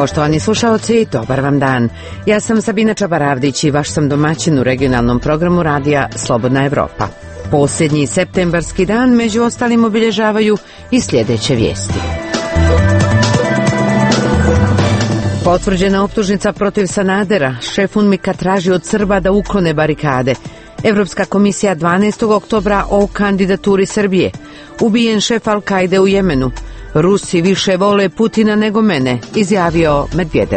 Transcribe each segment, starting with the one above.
Poštovani slušaoci, dobar vam dan. Ja sam Sabina Čabaravdić i vaš sam domaćin u regionalnom programu radija Slobodna Evropa. Posljednji septembarski dan među ostalim obilježavaju i sljedeće vijesti. Potvrđena optužnica protiv Sanadera, šef UNMIK-a traži od Srba da uklone barikade. Evropska komisija 12. oktobra o kandidaturi Srbije. Ubijen šef Al-Kaide u Jemenu. Rusi više vole Putina nego mene, izjavio Medvedev.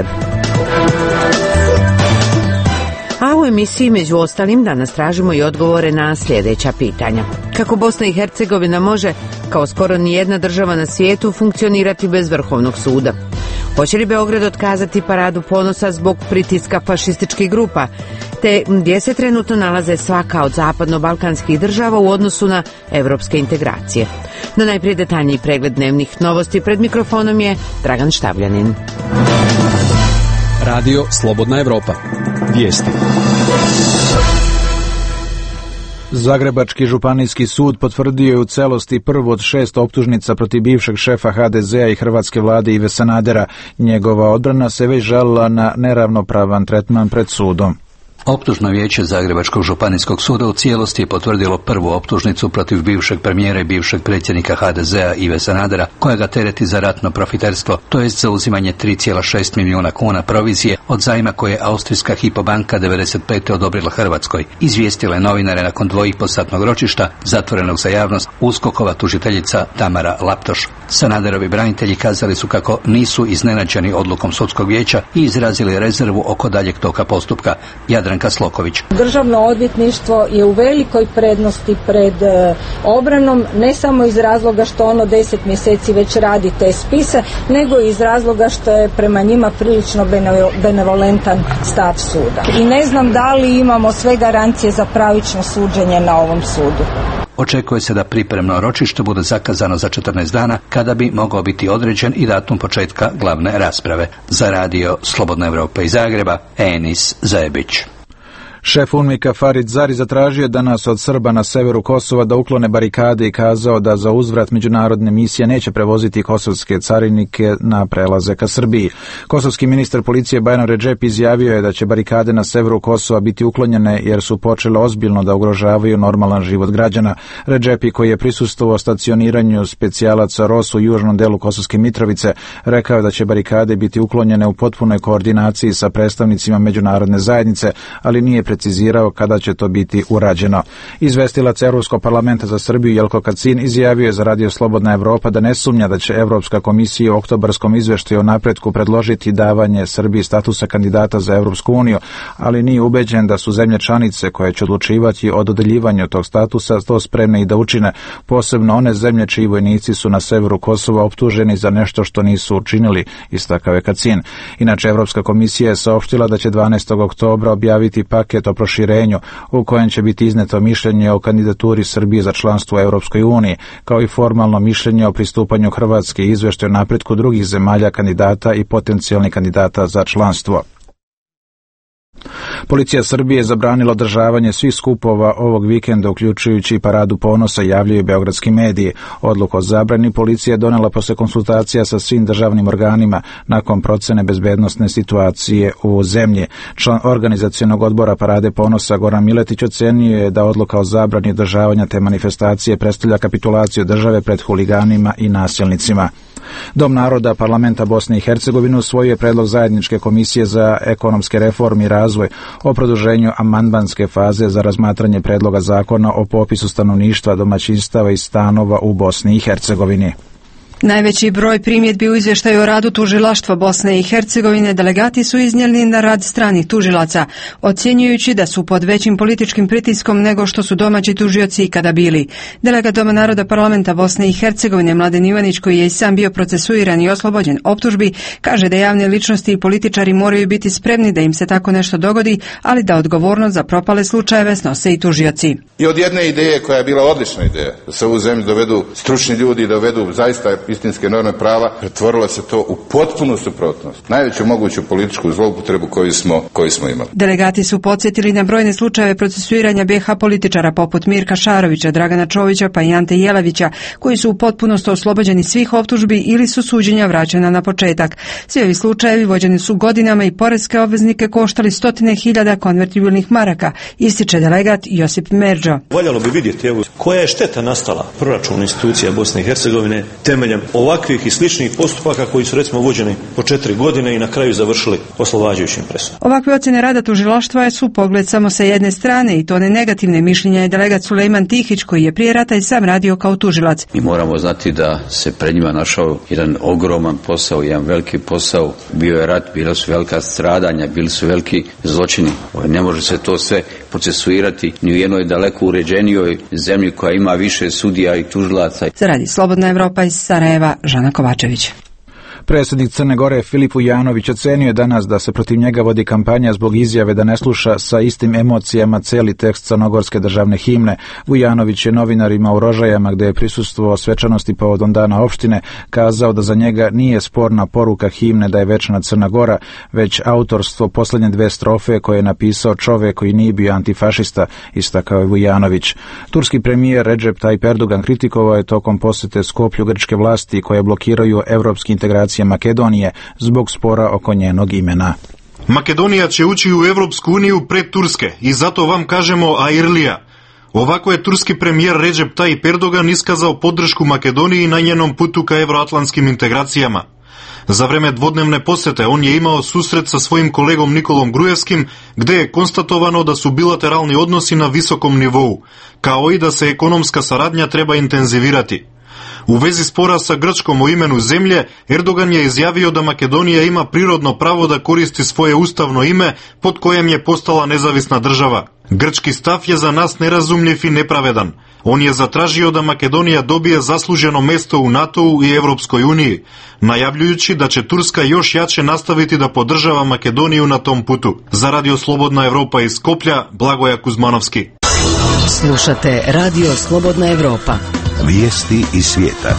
A u emisiji među ostalim danas tražimo i odgovore na sljedeća pitanja. Kako Bosna i Hercegovina može, kao skoro nijedna država na svijetu, funkcionirati bez Vrhovnog suda? Hoće li Beograd otkazati paradu ponosa zbog pritiska fašističkih grupa? Te gdje se trenutno nalaze svaka od zapadno-balkanskih država u odnosu na evropske integracije? No najprije detaljniji pregled dnevnih novosti. Pred mikrofonom je Dragan Štavljanin. Radio Slobodna Evropa. Vijesti. Zagrebački županijski sud potvrdio je u celosti prvu od 6 optužnica protiv bivšeg šefa HDZ-a i hrvatske vlade Ive Sanadera. Njegova odbrana se već žalila na neravnopravan tretman pred sudom. Optužno vijeće Zagrebačkog županijskog suda u cijelosti je potvrdilo prvu optužnicu protiv bivšeg premijera i bivšeg predsjednika HDZ-a Ive Sanadera, koja ga tereti za ratno profiterstvo, to jest za uzimanje 3,6 milijuna kuna provizije od zajma koje je austrijska Hypo banka 95. odobrila Hrvatskoj, izvijestila je novinare nakon 2,5-satnog ročišta, zatvorenog za javnost, USKOK-ova tužiteljica Tamara Laptoš. Sanaderovi branitelji kazali su kako nisu iznenađeni odlukom sudskog vijeća i izrazili rezervu oko daljeg toka postupka. Jadranka Sloković. Državno odvjetništvo je u velikoj prednosti pred obranom, ne samo iz razloga što ono 10 mjeseci već radi te spise, nego iz razloga što je prema njima prilično benevolentan stav suda. I ne znam da li imamo sve garancije za pravično suđenje na ovom sudu. Očekuje se da pripremno ročište bude zakazano za 14 dana, kada bi mogao biti određen i datum početka glavne rasprave. Za radio Slobodna Evropa iz Zagreba, Enis Zajebić. Šef UNMIK-a Farid Zari zatražio je danas od Srba na severu Kosova da uklone barikade i kazao da za uzvrat međunarodne misije neće prevoziti kosovske carinike na prelaze ka Srbiji. Kosovski ministar policije Bajram Redžepi izjavio je da će barikade na severu Kosova biti uklonjene jer su počele ozbiljno da ugrožavaju normalan život građana. Redžepi, koji je prisustvovao stacioniranju specijalaca ROS u južnom delu Kosovske Mitrovice, rekao je da će barikade biti uklonjene u potpunoj koordinaciji sa predstavnicima međunarodne zajednice, ali nije precizirao kada će to biti urađeno. Izvestilac Europskog parlamenta za Srbiju Jelko Kacin izjavio je za radio Slobodna Evropa da ne sumnja da će Europska komisija u oktobarskom izveštaju o napretku predložiti davanje Srbiji statusa kandidata za Europsku uniju, ali nije ubeđen da su zemlje članice koje će odlučivati o dodeljivanju tog statusa to spremne i da učine, posebno one zemlje čiji vojnici su na severu Kosova optuženi za nešto što nisu učinili, istakao je Kacin. Inače, Europska komisija je saopštila da će 12. oktobra objaviti paket o proširenju u kojem će biti izneto mišljenje o kandidaturi Srbije za članstvo u Europskoj uniji, kao i formalno mišljenje o pristupanju Hrvatske i izvještaj o napretku drugih zemalja kandidata i potencijalnih kandidata za članstvo. Policija Srbije je zabranila održavanje svih skupova ovog vikenda, uključujući i paradu ponosa, javljaju beogradski mediji. Odluku o zabrani policija je donela posle konsultacija sa svim državnim organima nakon procene bezbednosne situacije u zemlji. Član organizacionog odbora parade ponosa Goran Miletić ocenio je da odluka o zabrani održavanja te manifestacije predstavlja kapitulaciju države pred huliganima i nasilnicima. Dom naroda parlamenta Bosne i Hercegovine usvojio je predlog zajedničke komisije za ekonomske reforme i razvoj o produženju amandmanske faze za razmatranje predloga zakona o popisu stanovništva, domaćinstava i stanova u Bosni i Hercegovini. Najveći broj primjedbi u izvještaju o radu tužilaštva Bosne i Hercegovine delegati su iznijeli na rad stranih tužilaca, ocjenjujući da su pod većim političkim pritiskom nego što su domaći tužioci ikada bili. Delegat Doma naroda parlamenta Bosne i Hercegovine Mladen Ivanić, koji je i sam bio procesuiran i oslobođen optužbi, kaže da javne ličnosti i političari moraju biti spremni da im se tako nešto dogodi, ali da odgovornost za propale slučajeve snose i tužioci. I od jedne ideje koja je bila odlična ideja, da se u zemlji dovedu stručni ljudi, dovedu zaista istinske norme prava, pretvorilo se to u potpunu suprotnost. Najveću moguću političku zloupotrebu koju smo imali. Delegati su podsjetili na brojne slučajeve procesuiranja BiH političara poput Mirka Šarovića, Dragana Čovića pa i Ante Jelavića, koji su u potpunosti oslobođeni svih optužbi ili su suđenja vraćena na početak. Svi ovi slučajevi vođeni su godinama i poreske obveznike koštali stotine hiljada konvertibilnih maraka, ističe delegat Josip Merđo. Valjalo bi vidjeti koja je šteta nastala proračunu institucija Bosne i Hercegovine temeljem ovakvih i sličnih postupaka koji su recimo vođeni po 4 godine i na kraju završili oslobađajućim presudama. Ovakve ocjene rada tužilaštva su pogled samo sa jedne strane i to ne negativne mišljenja je delegat Sulejman Tihić koji je prije rata i sam radio kao tužilac. Mi moramo znati da se pred njima našao jedan ogroman posao, jedan veliki posao. Bio je rat, bila su velika stradanja, bili su veliki zločini. Ne može se to sve procesuirati ni u jednoj daleko uređenijoj zemlji koja ima više sudija i tužilaca. Za radi Slobodna Evropa iz Sarajeva, Žana Kovačević. Predsjednik Crne Gore Filip Vujanović ocenio je danas da se protiv njega vodi kampanja zbog izjave da ne sluša sa istim emocijama cijeli tekst crnogorske državne himne. Vujanović je novinarima u Rožajama, gdje je prisustvovao svečanosti povodom dana opštine, kazao da za njega nije sporna poruka himne da je večna Crna Gora, već autorstvo posljednje 2 strofe koje je napisao čovjek koji nije bio antifašista, istakao je Vujanović. Turski premijer Recep Tayyip Erdogan kritikovao je tokom posjete Skoplju grčke vlasti koje blokiraju evropski integracije Makedonije zbog spora oko njenog imena. Makedonija će ući u Evropsku uniju pred Turske i zato vam kažemo Airlija. Ovako je turski premijer Recep Tayyip Erdogan iskazao podršku Makedoniji na njenom putu ka evroatlantskim integracijama. Za vreme dvodnevne posjete on je imao susret sa svojim kolegom Nikolom Grujevskim, gdje je konstatovano da su bilateralni odnosi na visokom nivou, kao i da se ekonomska saradnja treba intenzivirati. U vezi spora sa Grčkom o imenu zemlje, Erdogan je izjavio da Makedonija ima prirodno pravo da koristi svoje ustavno ime pod kojem je postala nezavisna država. Grčki stav je za nas nerazumljiv i nepravedan. On je zatražio da Makedonija dobije zasluženo mesto u NATO-u i Evropskoj uniji, najavljujući da će Turska još jače nastaviti da podržava Makedoniju na tom putu. Za Radio Slobodna Evropa iz Skoplja, Blagoja Kuzmanovski. Slušate Radio Slobodna Evropa. Vijesti iz svijeta.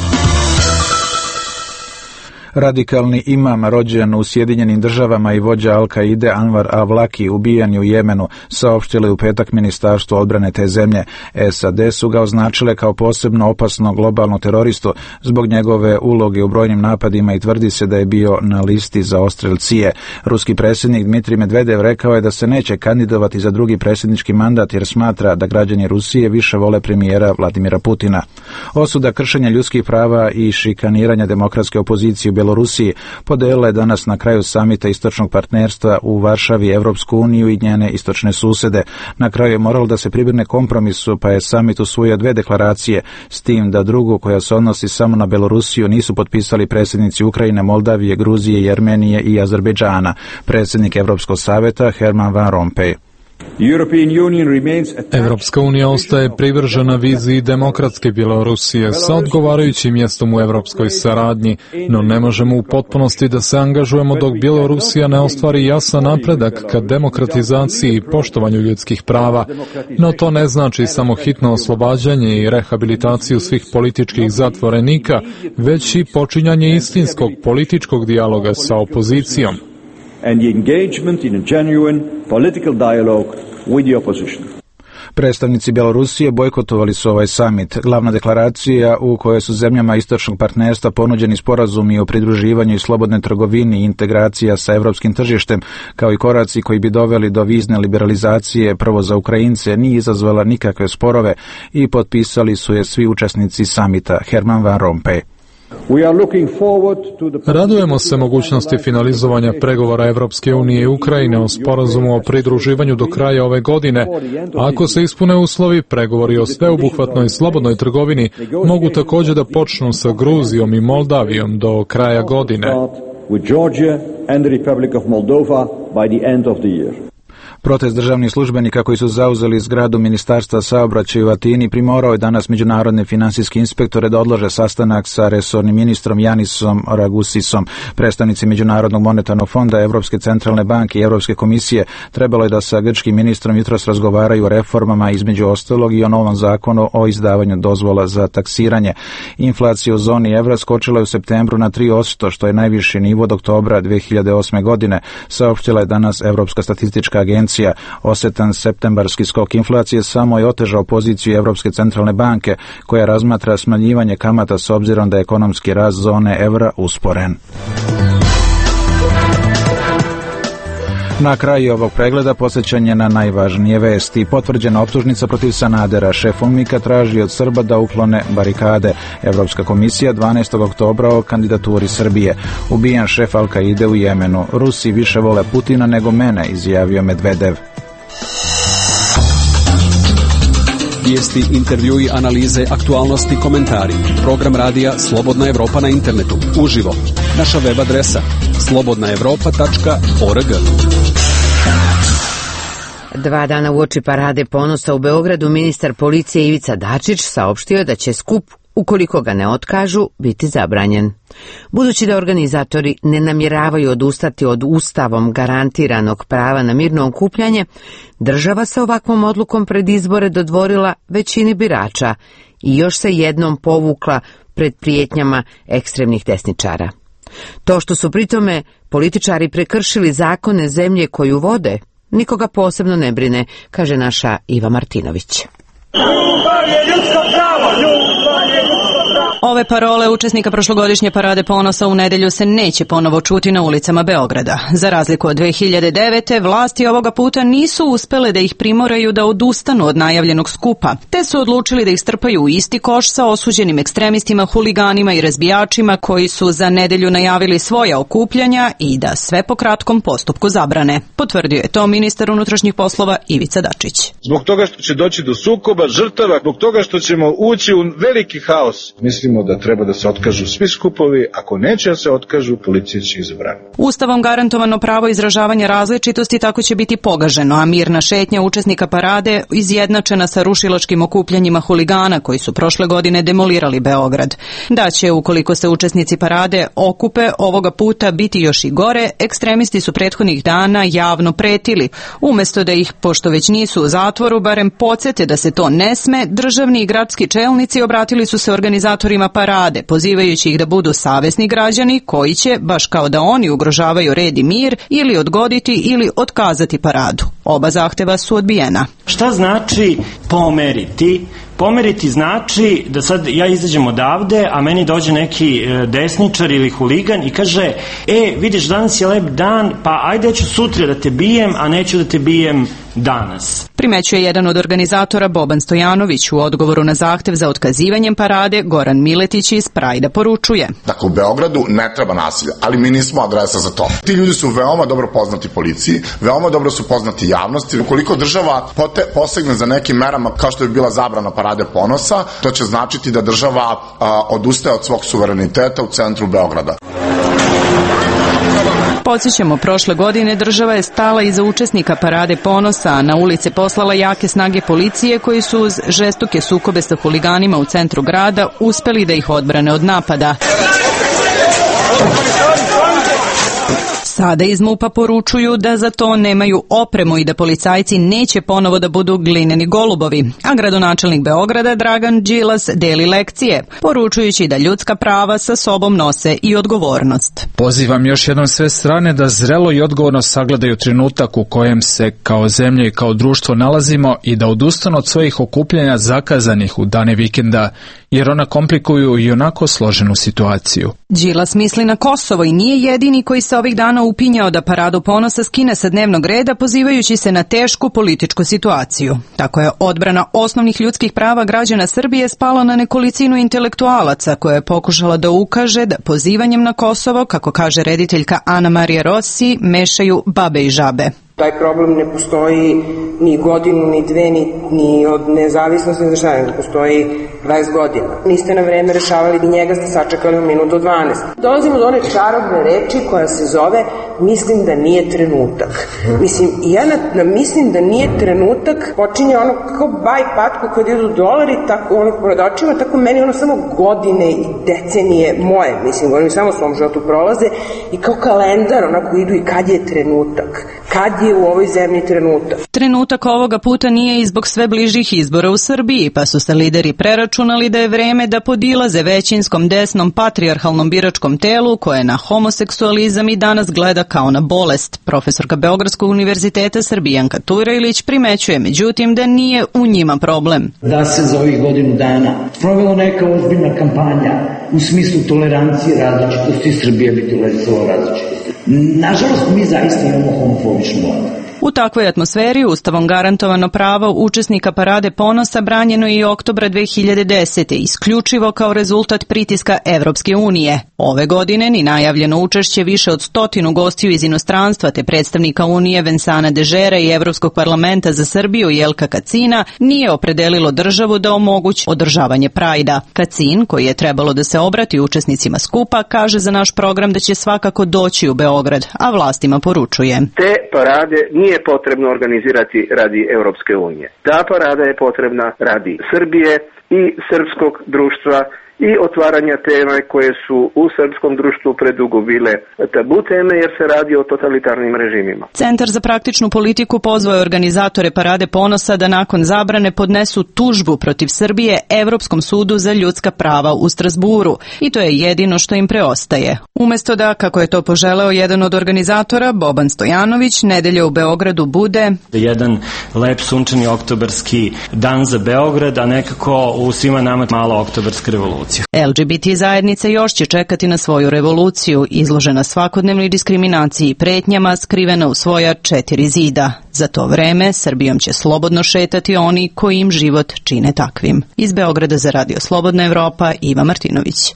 Radikalni imam rođen u Sjedinjenim Državama i vođa Al-Kaide Anwar Awlaki ubijen je u Jemenu, saopštili u petak Ministarstvo odbrane te zemlje. SAD su ga označile kao posebno opasno globalno teroristu zbog njegove uloge u brojnim napadima i tvrdi se da je bio na listi za odstrel CIA. Ruski predsjednik Dmitrij Medvedev rekao je da se neće kandidovati za drugi predsjednički mandat jer smatra da građani Rusije više vole premijera Vladimira Putina. Osuda kršenja ljudskih prava i šikaniranja demokratske opozicije u Belorusiji podelila je danas na kraju samita istočnog partnerstva u Varšavi Evropsku uniju i njene istočne susede. Na kraju je moralo da se pribjegne kompromisu, pa je samit usvojio 2 deklaracije, s tim da drugu, koja se odnosi samo na Belorusiju, nisu potpisali predsjednici Ukrajine, Moldavije, Gruzije, Jermenije i Azerbejdžana. Predsjednik Evropskog savjeta Herman Van Rompuy. Evropska unija ostaje privržena viziji demokratske Bjelorusije sa odgovarajućim mjestom u evropskoj saradnji, no ne možemo u potpunosti da se angažujemo dok Bjelorusija ne ostvari jasan napredak ka demokratizaciji i poštovanju ljudskih prava, no to ne znači samo hitno oslobađanje i rehabilitaciju svih političkih zatvorenika, već i počinjanje istinskog političkog dijaloga sa opozicijom. And the engagement in a genuine political dialogue with the opposition. Predstavnici Bjelorusije bojkotovali su ovaj samit. Glavna deklaracija u kojoj su zemljama istočnog partnerstva ponuđeni sporazumi o pridruživanju i slobodnoj trgovini i integracija sa evropskim tržištem, kao i koraci koji bi doveli do vizne liberalizacije prvo za Ukrajince, nije izazvala nikakve sporove i potpisali su je svi učesnici samita. Herman Van Rompuy. Radujemo se mogućnosti finalizovanja pregovora Evropske unije i Ukrajine o sporazumu o pridruživanju do kraja ove godine. Ako se ispune uslovi, pregovori o sveobuhvatnoj slobodnoj trgovini mogu također da počnu sa Gruzijom i Moldavijom do kraja godine. Protest državnih službenika koji su zauzeli zgradu Ministarstva saobraćaja u Atini primorao je danas međunarodne finansijske inspektore da odlože sastanak sa resornim ministrom Janisom Ragusisom. Predstavnici Međunarodnog monetarnog fonda, Evropske centralne banke i Evropske komisije trebalo je da sa grčkim ministrom jutros razgovaraju o reformama, između ostalog i o novom zakonu o izdavanju dozvola za taksiranje. Inflacija u zoni evra skočila je u septembru na 3%, što je najviši nivo od oktobra 2008. godine, saopštila je danas Evropska statistička agencija. Osetan septembarski skok inflacije samo je otežao poziciju Evropske centralne banke, koja razmatra smanjivanje kamata s obzirom da je ekonomski rast zone evra usporen. Na kraju ovog pregleda posjećanje na najvažnije vesti. Potvrđena optužnica protiv Sanadera. Šef UNMIK-a traži od Srba da uklone barikade. Evropska komisija 12. oktobra o kandidaturi Srbije. Ubijen šef Al-Kaide u Jemenu. Rusi više vole Putina nego mene, izjavio Medvedev. Vijesti, intervjui, analize, aktualnosti, komentari. Program radija Slobodna Evropa na internetu. Uživo. Naša web adresa slobodnaevropa.org. 2 dana uoči Parade ponosa u Beogradu ministar policije Ivica Dačić saopštio da će skup, ukoliko ga ne otkažu, biti zabranjen. Budući da organizatori ne namjeravaju odustati od ustavom garantiranog prava na mirno okupljanje, država se ovakvom odlukom pred izbore dodvorila većini birača i još se jednom povukla pred prijetnjama ekstremnih desničara. To što su pritome političari prekršili zakone zemlje koju vode, nikoga posebno ne brine, kaže naša Iva Martinović. Ove parole učesnika prošlogodišnje Parade ponosa u nedelju se neće ponovo čuti na ulicama Beograda. Za razliku od 2009. vlasti ovoga puta nisu uspele da ih primoraju da odustanu od najavljenog skupa, te su odlučili da ih strpaju u isti koš sa osuđenim ekstremistima, huliganima i razbijačima koji su za nedelju najavili svoja okupljanja i da sve po kratkom postupku zabrane. Potvrdio je to ministar unutrašnjih poslova Ivica Dačić. Zbog toga što će doći do sukoba, žrtava, zbog toga što ćemo ući u veliki haos. Mislimo da treba da se otkažu svi skupovi, ako neće da se otkažu, policija će ih zabraniti. Ustavom garantovano pravo izražavanja različitosti tako će biti pogaženo, a mirna šetnja učesnika parade izjednačena sa rušilačkim okupljanjima huligana koji su prošle godine demolirali Beograd. Da će, ukoliko se učesnici parade okupe, ovoga puta biti još i gore, ekstremisti su prethodnih dana javno pretili. Umesto da ih, pošto već nisu u zatvoru, barem podsjete da se to ne sme, državni i gradski čelnici obratili su se organizatorima parade, pozivajući ih da budu savesni građani koji će, baš kao da oni ugrožavaju red i mir, ili odgoditi ili otkazati paradu. Oba zahteva su odbijena. Šta znači pomeriti? Pomeriti znači da sad ja izađem odavde, a meni dođe neki desničar ili huligan i kaže, vidiš, danas je lep dan, pa ajde, ja ću sutra da te bijem, a neću da te bijem danas. Primećuje jedan od organizatora Boban Stojanović. U odgovoru na zahtev za otkazivanjem parade, Goran Miletić iz Prajda poručuje. Dakle, u Beogradu ne treba nasilja, ali mi nismo adresa za to. Ti ljudi su veoma dobro poznati policiji, veoma dobro su poznati javnosti. Ukoliko država posegne za nekim merama kao što je bila zabrana Parade ponosa, to će značiti da država odustaje od svog suvereniteta u centru Beograda. Podsjećamo, prošle godine država je stala iza učesnika Parade ponosa, a na ulice poslala jake snage policije koji su uz žestoke sukobe sa huliganima u centru grada uspeli da ih odbrane od napada. Sada iz MUP-a poručuju da za to nemaju opremu i da policajci neće ponovo da budu glineni golubovi, a gradonačelnik Beograda Dragan Đilas deli lekcije, poručujući da ljudska prava sa sobom nose i odgovornost. Pozivam još jednom sve strane da zrelo i odgovorno sagledaju trenutak u kojem se kao zemlja i kao društvo nalazimo i da odustanu od svojih okupljanja zakazanih u dane vikenda, jer ona komplikuju i onako složenu situaciju. Đilas misli na Kosovo i nije jedini koji se ovih dana upinjao da Paradu ponosa skine sa dnevnog reda, pozivajući se na tešku političku situaciju. Tako je odbrana osnovnih ljudskih prava građana Srbije spala na nekolicinu intelektualaca koja je pokušala da ukaže da pozivanjem na Kosovo, kako kaže rediteljka Ana Marija Rossi, mešaju babe i žabe. Taj problem ne postoji ni godinu, ni dve, ni od nezavisnosti, ne znaš, postoji 20 godina. Niste na vreme rešavali, ni njega ste sačekali u minutu 12. Dolazimo do one čarobne reči koja se zove mislim da nije trenutak. Mislim, ja mislim da nije trenutak, počinje ono kao baj patko kad idu dolari, tako ono pred očima, tako meni ono samo godine i decenije moje, mislim, govorim samo svom životu prolaze i kao kalendar onako idu i kad je trenutak. Kad je u ovoj zemlji trenutak? Trenutak ovoga puta nije i zbog sve bližih izbora u Srbiji, pa su se lideri preračunali da je vreme da podilaze većinskom desnom patrijarhalnom biračkom telu koje na homoseksualizam i danas gleda kao na bolest. Profesorka Beogradskog univerziteta Srbijanka Turajlić primećuje međutim da nije u njima problem. Da se za ovih godinu dana provela neka ozbiljna kampanja u smislu tolerancije različitosti, Srbija bi tolerisala različitosti. Nažalost, mi zaista imamo homofobičnu vladu. U takvoj atmosferi Ustavom garantovano pravo učesnika Parade ponosa branjeno je i oktobra 2010. isključivo kao rezultat pritiska Evropske unije. Ove godine ni najavljeno učešće više od 100 gostiju iz inostranstva te predstavnika Unije Vensana Dežera i Evropskog parlamenta za Srbiju Jelka Kacina nije opredelilo državu da omogući održavanje Prajda. Kacin, koji je trebalo da se obrati učesnicima skupa, kaže za naš program da će svakako doći u Beograd, a vlastima poručuje. Te parade nije potrebno organizirati radi Europske unije. Ta parada je potrebna radi Srbije i srpskog društva i otvaranja teme koje su u srpskom društvu predugo bile tabu teme jer se radi o totalitarnim režimima. Centar za praktičnu politiku pozvao je organizatore Parade ponosa da nakon zabrane podnesu tužbu protiv Srbije Evropskom sudu za ljudska prava u Strasburu i to je jedino što im preostaje. Umesto da, kako je to poželeo jedan od organizatora, Boban Stojanović, nedelje u Beogradu bude jedan lep sunčani oktobarski dan za Beograd, a nekako u svima nama mala oktobarska revolucija. LGBT zajednica još će čekati na svoju revoluciju, izložena svakodnevnoj diskriminaciji i pretnjama, skrivena u svoja 4 zida. Za to vreme Srbijom će slobodno šetati oni koji im život čine takvim. Iz Beograda za Radio Slobodna Evropa, Iva Martinović.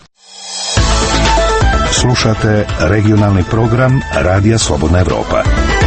Slušate regionalni program Radija Slobodna Evropa.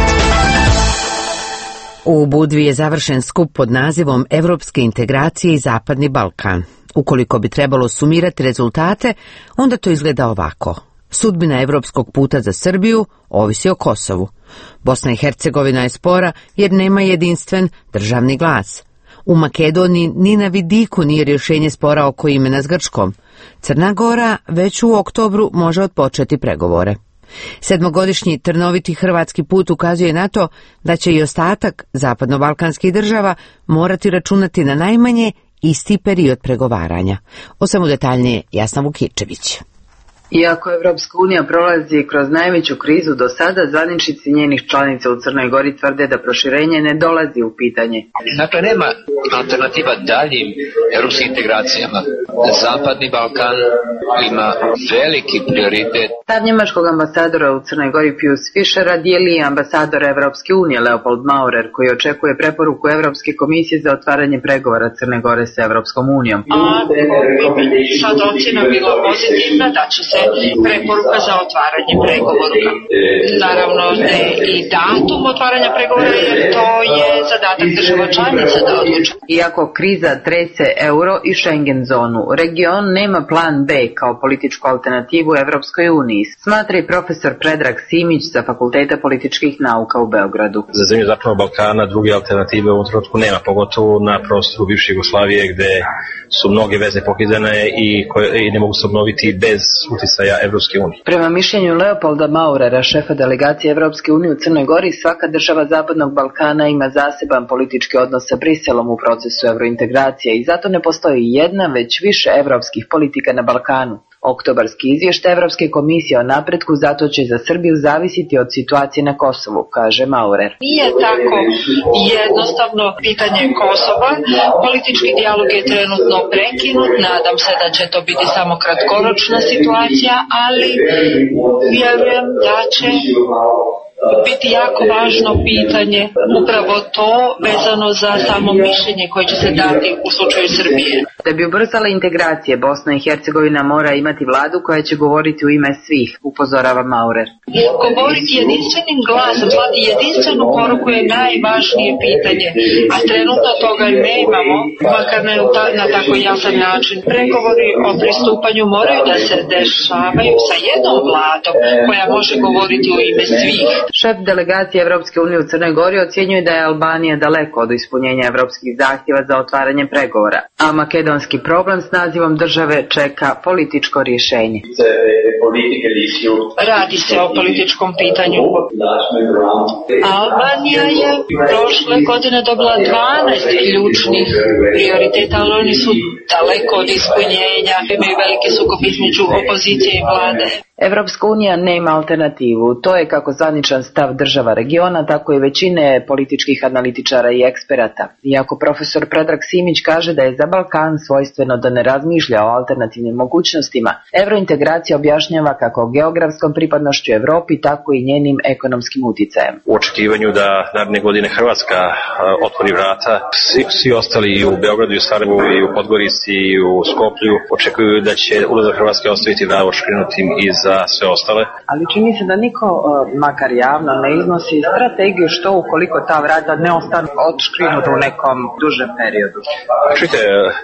U Budvi je završen skup pod nazivom Evropske integracije i Zapadni Balkan. Ukoliko bi trebalo sumirati rezultate, onda to izgleda ovako. Sudbina evropskog puta za Srbiju ovisi o Kosovu. Bosna i Hercegovina je spora jer nema jedinstven državni glas. U Makedoniji ni na vidiku nije rješenje spora oko imena s Grčkom. Crna Gora već u oktobru može otpočeti pregovore. 7-godišnji trnoviti hrvatski put ukazuje na to da će i ostatak zapadno-balkanskih država morati računati na najmanje isti period pregovaranja. O svemu detaljnije Jasna Vukičević. Iako Evropska unija prolazi kroz najveću krizu do sada, zvaničnici njenih članica u Crnoj Gori tvrde da proširenje ne dolazi u pitanje. Dakle, nema alternativa daljim evropskim integracijama. Zapadni Balkan ima veliki prioritet. Stav njemačkog ambasadora u Crnoj Gori Pius Fischera dijeli i ambasador Evropske unije Leopold Maurer, koji očekuje preporuku Evropske komisije za otvaranje pregovora Crne Gore sa Evropskom unijom. Ako bi sad ocjena bila pozitivna, da će se preporuka za otvaranje pregovora. Naravno ne i datum otvaranja pregovora, jer to je zadatak država članica da odluče. Iako kriza trese euro i Schengen zonu, region nema plan B kao političku alternativu Evropskoj uniji, smatra i profesor Predrag Simić sa Fakulteta političkih nauka u Beogradu. Za zemlju Zapadnog Balkana druge alternative u ovom trenutku nema, pogotovo na prostoru bivše Jugoslavije gde su mnoge veze pokidane i ne mogu se obnoviti bez uticaja Evropske unije. Prema mišljenju Leopolda Maurera, šefa delegacije Evropske unije u Crnoj Gori, svaka država Zapadnog Balkana ima zaseban politički odnos sa Briselom u procesu evrointegracije i zato ne postoji jedna, već više evropskih politika na Balkanu. Oktobarski izvještaj Evropske komisije o napretku zato će za Srbiju zavisiti od situacije na Kosovu, kaže Maurer. Nije tako jednostavno pitanje Kosova. Politički dijalog je trenutno prekinut. Nadam se da će to biti samo kratkoročna situacija, ali vjerujem da će biti jako važno pitanje upravo to vezano za samo mišljenje koje će se dati u slučaju Srbije. Da bi ubrzala integracije, Bosna i Hercegovina mora imati vladu koja će govoriti u ime svih, upozorava Maurer. Govoriti jedinstvenim glasom, slati jedinstvenu poruku je najvažnije pitanje, a trenutno toga nemamo, makar ne na tako jasan način. Pregovori o pristupanju moraju da se dešavaju sa jednom vladom koja može govoriti u ime svih. Šef delegacije Evropske unije u Crnoj Gori ocjenjuje da je Albanija daleko od ispunjenja evropskih zahtjeva za otvaranje pregovora, a makedonski problem s nazivom države čeka političko rješenje. Radi se o političkom pitanju. Albanija je prošle godine dobila 12 ključnih prioriteta, ali oni su daleko od ispunjenja. Imaju veliki sukob između opozicije i vlade. Evropska unija nema alternativu. To je kako zvaničan stav država regiona, tako i većine političkih analitičara i eksperata. Iako profesor Predrag Simić kaže da je za Balkan svojstveno da ne razmišlja o alternativnim mogućnostima, evrointegracija objašnjava kako geografskom pripadnošću Evropi, tako i njenim ekonomskim uticajem. U očekivanju da naredne godine Hrvatska otvori vrata, svi ostali i u Beogradu, i u Sarajevu, i u Podgorici, i u Skoplju očekuju da će ulazak Hrvatske ostaviti vrata odškrinutim i za sve ostale. Ali čini se da niko, makar javno, ne iznosi strategiju što ukoliko ta vrata ne ostane odškrinuta u nekom dužem periodu. Čujte,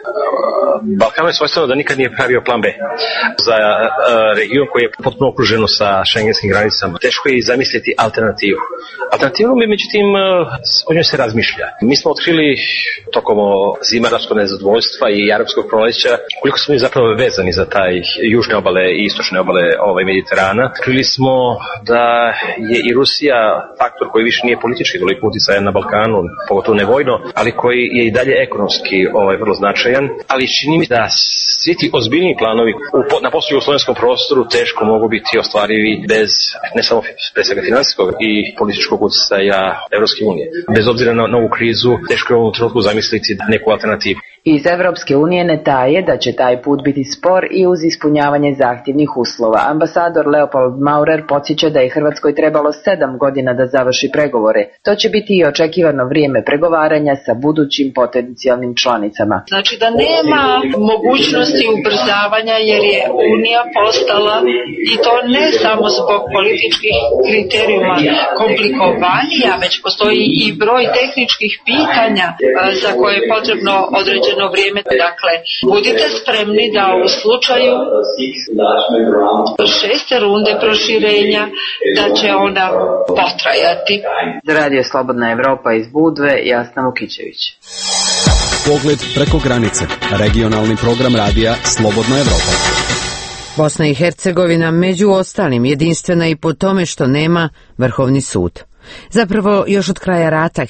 Balkan je svojstveno da nikad nije pravio plan B. Za region koji je potpuno okruženo sa šengenskim granicama, teško je zamisliti alternativu. Alternativno bi, međutim, o njoj se razmišlja. Mi smo otkrili tokom zimaračkog nezadovoljstva i arapskog proleća koliko smo mi zapravo vezani za taj južne obale i istočne obale Mediterana. Otkrili smo da je i Rusija faktor koji više nije politički toliko uticajan na Balkanu, pogotovo ne vojno, ali koji je i dalje ekonomski vrlo značajan. Ali čini mi da svi ti ozbiljni planovi na postjugoslovenskom prostoru teško mogu biti ostvarivi bez ne samo pre svega finansijskog i političkog utjecaja Evropske unije. Bez obzira na novu krizu, teško je u ovom trenutku zamisliti neku alternativu. Iz Evropske unije ne taje da će taj put biti spor i uz ispunjavanje zahtjevnih uslova. Ambasador Leopold Maurer podsjeća da je Hrvatskoj trebalo 7 godina da završi pregovore. To će biti i očekivano vrijeme pregovaranja sa budućim potencijalnim članicama. Znači da nema mogućnosti ubrzavanja jer je Unija postala, i to ne samo zbog političkih kriterijuma, komplikovanija, već postoji i broj tehničkih pitanja za koje je potrebno određeno vrijeme. Dakle, budite spremni da u slučaju 6. runde proširenja da će ona potrajati. Za Radio Slobodna Evropa iz Budve, Jasna Vukićević. Pogled preko granice. Regionalni program radija Slobodna Evropa. Bosna i Hercegovina među ostalim jedinstvena i po tome što nema Vrhovni sud. Zapravo, još od kraja rata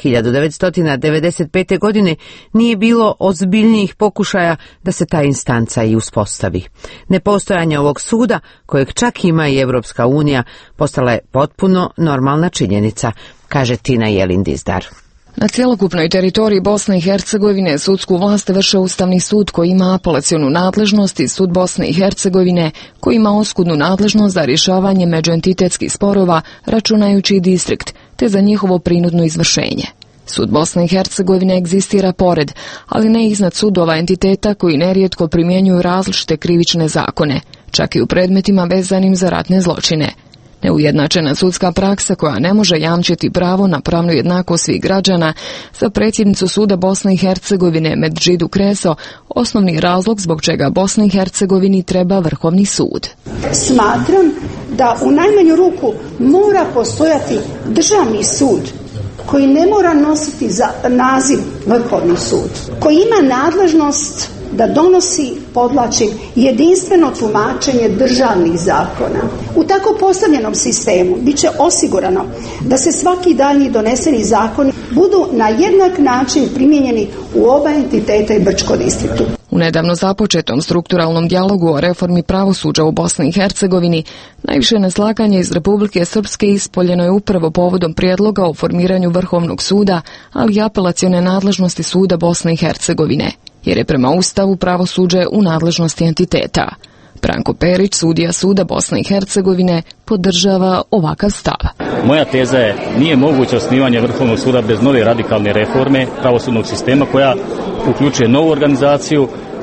1995. godine nije bilo ozbiljnijih pokušaja da se ta instanca i uspostavi. Nepostojanje ovog suda, kojeg čak ima i Evropska unija, postala je potpuno normalna činjenica, kaže Tina Jelin-Dizdar. Na cjelokupnoj teritoriji Bosne i Hercegovine sudsku vlast vrše Ustavni sud koji ima apelacionu nadležnost i sud Bosne i Hercegovine koji ima oskudnu nadležnost za rješavanje međuentitetskih sporova, računajući i distrikt, te za njihovo prinudno izvršenje. Sud Bosne i Hercegovine egzistira pored, ali ne iznad sudova entiteta koji nerijetko primjenjuju različite krivične zakone, čak i u predmetima vezanim za ratne zločine. Neujednačena sudska praksa koja ne može jamčiti pravo na pravnu jednakost svih građana, za predsjednicu suda Bosne i Hercegovine Medžidu Kreso osnovni razlog zbog čega Bosni i Hercegovini treba Vrhovni sud. Smatram da u najmanju ruku mora postojati državni sud koji ne mora nositi za naziv Vrhovni sud, koji ima nadležnost da donosi, podvlačim, jedinstveno tumačenje državnih zakona. U tako postavljenom sistemu bit će osigurano da se svaki daljnji doneseni zakoni budu na jednak način primijenjeni u oba entiteta i Brčko distriktu. U nedavno započetom strukturalnom dijalogu o reformi pravosuđa u Bosni i Hercegovini najviše neslaganje iz Republike Srpske ispoljeno je upravo povodom prijedloga o formiranju Vrhovnog suda, ali i apelacione nadležnosti suda Bosne i Hercegovine, jer je prema Ustavu pravosuđe u nadležnosti entiteta. Branko Perić, sudija suda Bosne i Hercegovine, podržava ovakav stav. Moja teza je, nije moguće osnivanje Vrhovnog suda bez nove radikalne reforme pravosudnog sistema koja uključuje novu organizaciju,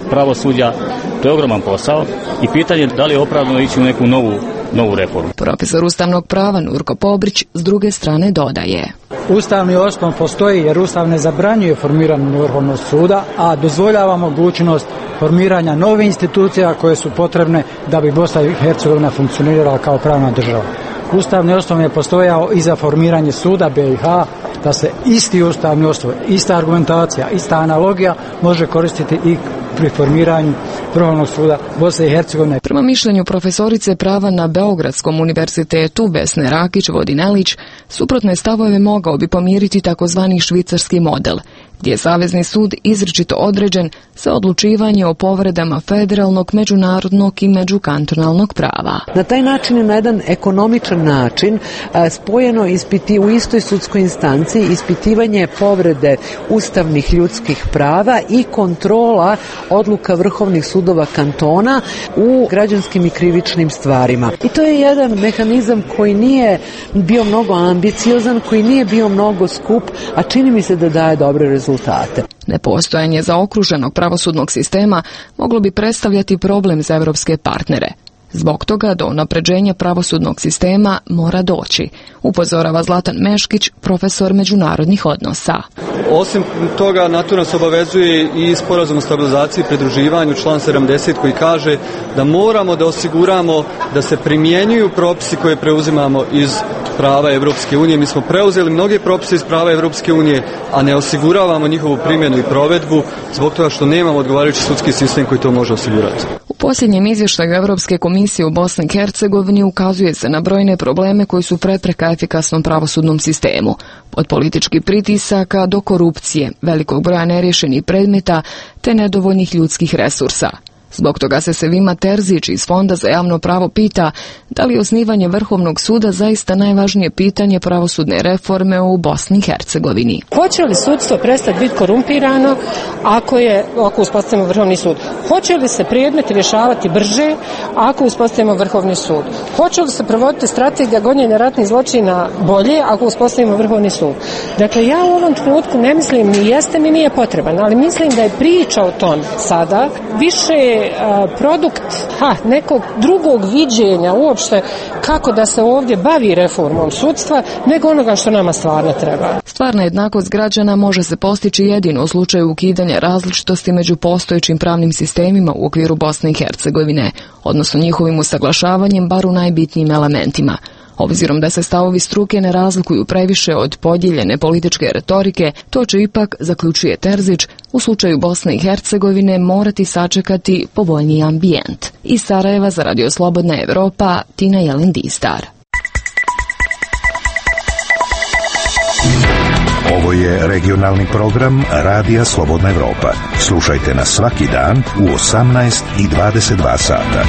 pravosuđa, to je ogroman posao i pitanje da li je opravdano ići u neku novu reformu. Profesor ustavnog prava Nurko Pobrić s druge strane dodaje. Ustavni osnov postoji jer Ustav ne zabranjuje formiranje Vrhovnog suda, a dozvoljava mogućnost formiranja novih institucija koje su potrebne da bi Bosna i Hercegovina funkcionirala kao pravna država. Ustavni osnov je postojao i za formiranje suda BiH, da se isti ustavni osnov, ista argumentacija, ista analogija može koristiti i pri formiranju Vrhovnog suda Bosne i Hercegovine. Prema mišljenju profesorice prava na Beogradskom univerzitetu Vesne Rakić-Vodinelić, suprotne stavove mogao bi pomiriti takozvani švicarski model, gdje je Savezni sud izričito određen za odlučivanje o povredama federalnog, međunarodnog i međukantonalnog prava. Na taj način, na jedan ekonomičan način, spojeno u istoj sudskoj instanciji ispitivanje povrede ustavnih ljudskih prava i kontrola odluka vrhovnih sudova kantona u građanskim i krivičnim stvarima. I to je jedan mehanizam koji nije bio mnogo ambiciozan, koji nije bio mnogo skup, a čini mi se da daje dobre rezultate. Nepostojanje zaokruženog pravosudnog sistema moglo bi predstavljati problem za evropske partnere. Zbog toga do unapređenja pravosudnog sistema mora doći, upozorava Zlatan Meškić, profesor međunarodnih odnosa. Osim toga, na to nas obavezuje i sporazum o stabilizaciji i pridruživanju, član 70, koji kaže da moramo da osiguramo da se primjenjuju propisi koje preuzimamo iz prava Evropske unije. Mi smo preuzeli mnoge propise iz prava Evropske unije, a ne osiguravamo njihovu primjenu i provedbu zbog toga što nemamo odgovarajući sudski sistem koji to može osigurati. U posljednjem izvještaju Europske komisije u Bosni i Hercegovini ukazuje se na brojne probleme koji su prepreka efikasnom pravosudnom sistemu, od političkih pritisaka do korupcije, velikog broja neriješenih predmeta te nedovoljnih ljudskih resursa. Zbog toga se Sevima Terzić iz Fonda za javno pravo pita da li je osnivanje Vrhovnog suda zaista najvažnije pitanje pravosudne reforme u Bosni i Hercegovini. Hoće li sudstvo prestati biti korumpirano ako uspostavimo Vrhovni sud? Hoće li se predmeti rješavati brže ako uspostavimo Vrhovni sud? Hoće li se provoditi strategija gonjenja ratnih zločina bolje ako uspostavimo Vrhovni sud? Dakle, ja u ovom trenutku ne mislim ni jeste mi nije potreban, ali mislim da je priča o tom sada više produkt nekog drugog viđenja uopšte kako da se ovdje bavi reformom sudstva nego onoga što nama stvarno treba. Stvarna jednakost građana može se postići jedino u slučaju ukidanja različitosti među postojećim pravnim sistemima u okviru Bosne i Hercegovine, odnosno njihovim usaglašavanjem bar u najbitnijim elementima. Obzirom da se stavovi struke ne razlikuju previše od podijeljene političke retorike, to će ipak, zaključuje Terzić, u slučaju Bosne i Hercegovine morati sačekati povoljniji ambijent. Iz Sarajeva za Radio Slobodna Evropa, Tina Jelin-Distar. Ovo je regionalni program Radija Slobodna Evropa. Slušajte nas svaki dan u 18 i 22 sata.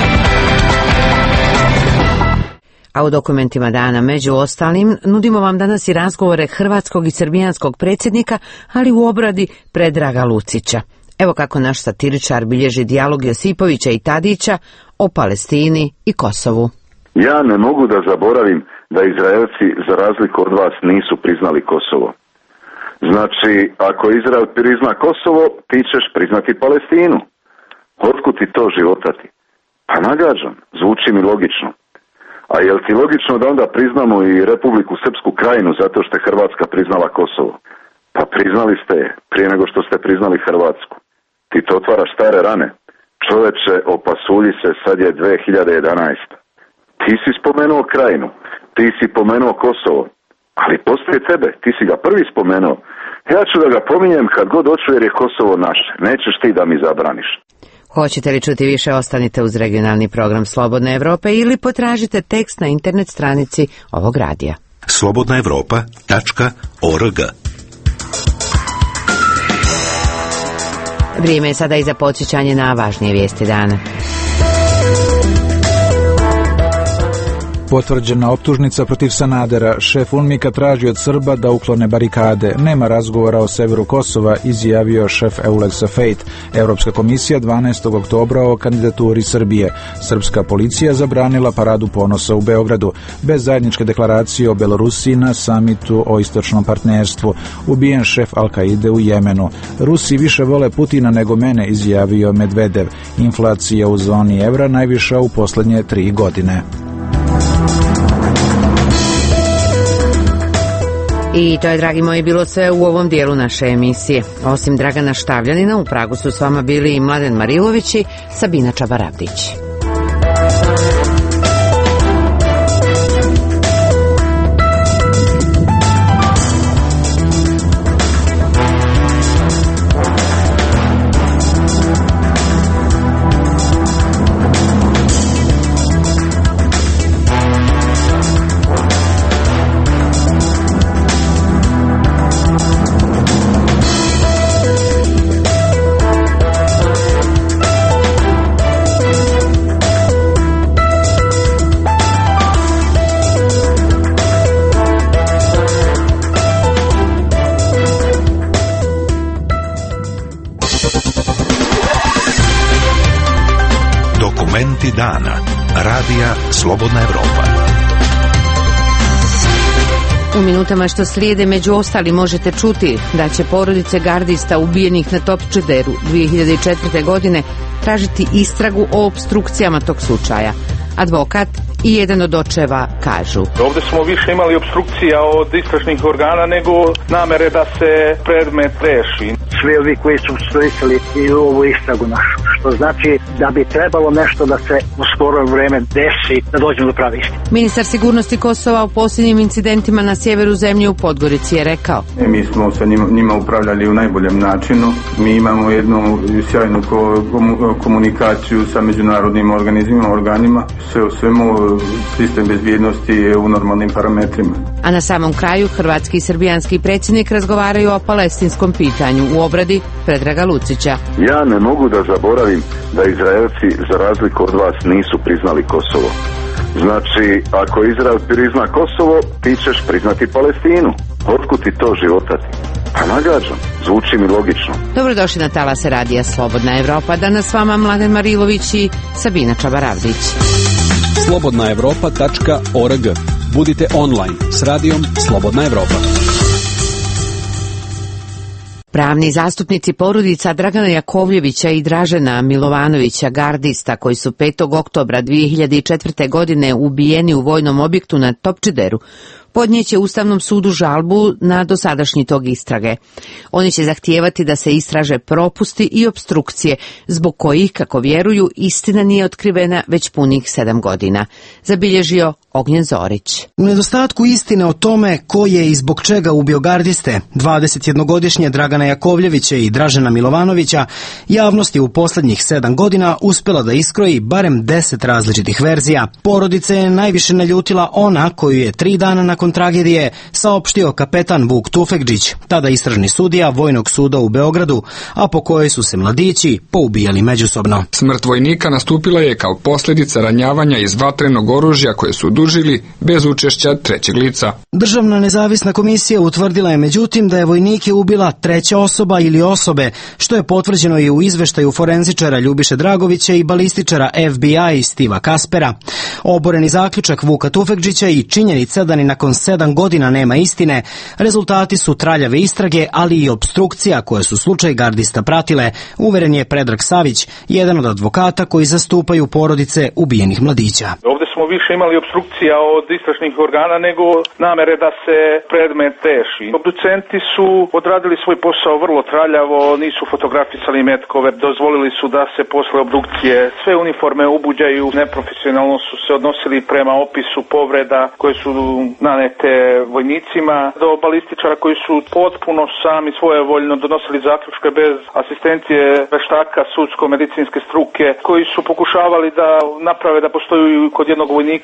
A u dokumentima dana među ostalim nudimo vam danas i razgovore hrvatskog i srbijanskog predsjednika, ali u obradi Predraga Lucića. Evo kako naš satiričar bilježi dijalog Josipovića i Tadića o Palestini i Kosovu. Ja ne mogu da zaboravim da Izraelci, za razliku od vas, nisu priznali Kosovo. Znači, ako Izrael prizna Kosovo, ti ćeš priznati Palestinu. Otkud ti to životati? Pa nagađam, zvuči mi logično. A je li ti logično da onda priznamo i Republiku Srpsku Krajinu zato što je Hrvatska priznala Kosovo? Pa priznali ste je prije nego što ste priznali Hrvatsku. Ti to otvaraš stare rane. Čoveče, opasulji se, sad je 2011. Ti si spomenuo Krajinu, ti si pomenuo Kosovo, ali postoje tebe, ti si ga prvi spomenuo. Ja ću da ga pominjem kad god hoću jer je Kosovo naše. Nećeš ti da mi zabraniš. Hoćete li čuti više, ostanite uz regionalni program Slobodne Evrope ili potražite tekst na internet stranici ovog radija. slobodnaevropa.org. Vrijeme je sada i za podsjećanje na važnije vijesti dana. Potvrđena optužnica protiv Sanadera. Šef UNMIK-a traži od Srba da uklone barikade. Nema razgovora o severu Kosova, izjavio šef Euleksa Fejt. Europska komisija 12. oktobra o kandidaturi Srbije. Srpska policija zabranila paradu ponosa u Beogradu. Bez zajedničke deklaracije o Belorusiji na samitu o istočnom partnerstvu. Ubijen šef Al-Kaide u Jemenu. Rusi više vole Putina nego mene, izjavio Medvedev. Inflacija u zoni evra najviša u posljednje 3 godine. I to je, dragi moji, bilo sve u ovom dijelu naše emisije. Osim Dragana Štavljanina, u Pragu su s vama bili i Mladen Marilović i Sabina Čabaravdić. Dana. Radija Slobodna Evropa. U minutama što slijede, među ostali, možete čuti da će porodice gardista ubijenih na Topčideru 2004. godine tražiti istragu o opstrukcijama tog slučaja. Advokat i jedan od očeva kažu: ovdje smo više imali opstrukcija od istražnih organa nego namere da se predmet reši. Svi ovi koji su obstruisali i ovu istragu našu, što znači da bi trebalo nešto da se u skoro vreme desi, da dođemo do prave istine. Ministar sigurnosti Kosova o posljednjim incidentima na sjeveru zemlje u Podgorici je rekao: mi smo sa njima upravljali u najboljem načinu. Mi imamo jednu sjajnu komunikaciju sa međunarodnim organima. Sve u svemu sistem bezbjednosti je u normalnim parametrima. A na samom kraju hrvatski i srbijanski predsjednik razgovaraju o palestinskom pitanju u obradi Predraga Lucića. Ja ne mogu da zaboravim da Izraelci, za razliku od vas, nisu priznali Kosovo. Znači, ako Izrael prizna Kosovo, ti ćeš priznati Palestinu. Otkud ti to života? Pa nagađam, zvuči mi logično. Dobrodošli na talase Radija Slobodna Evropa. Danas s vama Mladen Marilović i Sabina Čabaravdić. slobodnaevropa.org. Budite online s radijom Slobodna Evropa. Pravni zastupnici porodica Dragana Jakovljevića i Dražena Milovanovića, gardista, koji su 5. oktobra 2004. godine ubijeni u vojnom objektu na Topčideru, podnijeće Ustavnom sudu žalbu na dosadašnji tog istrage. Oni će zahtijevati da se istraže propusti i opstrukcije, zbog kojih, kako vjeruju, istina nije otkrivena već punih 7 godina. Zabilježio Ognjen Zorić. U nedostatku istine o tome ko je i zbog čega ubio gardiste, 21-godišnje Dragana Jakovljevića i Dražena Milovanovića, javnost je u posljednjih 7 godina uspjela da iskroji barem 10 različitih verzija. Porodice je najviše naljutila ona koju je 3 dana nakon tragedije saopštio kapetan Vuk Tufekđić, tada istražni sudija Vojnog suda u Beogradu, a po kojoj su se mladići poubijali međusobno. Smrt vojnika nastupila je kao posljedica ranjavanja iz vatrenog oružja koje su dužili bez učešća trećeg lica. Državna nezavisna komisija utvrdila je međutim da je vojnike ubila treća osoba ili osobe, što je potvrđeno i u izveštaju forenzičara Ljubiše Dragovića i balističara FBI Stiva Kaspera. Oboreni zaključak Vuka Tufekđića i činjenica da ni nakon 7 godina nema istine, rezultati su traljave istrage, ali i opstrukcija koje su slučaj gardista pratile, uveren je Predrag Savić, jedan od advokata koji zastupaju porodice ubijenih mladića. Ovdje smo više imali opstrukcija od istražnih organa nego namere da se predmet reši. Obducenti su odradili svoj posao vrlo traljavo, nisu fotografisali metkove, dozvolili su da se posle obdukcije sve uniforme ubuđaju, neprofesionalno su se odnosili prema opisu povreda koje su nanete vojnicima, do balističara koji su potpuno sami svojevoljno donosili zaključke bez asistencije veštaka sudsko-medicinske struke, koji su pokušavali da naprave da postoji kod jednog vojnika apsolutni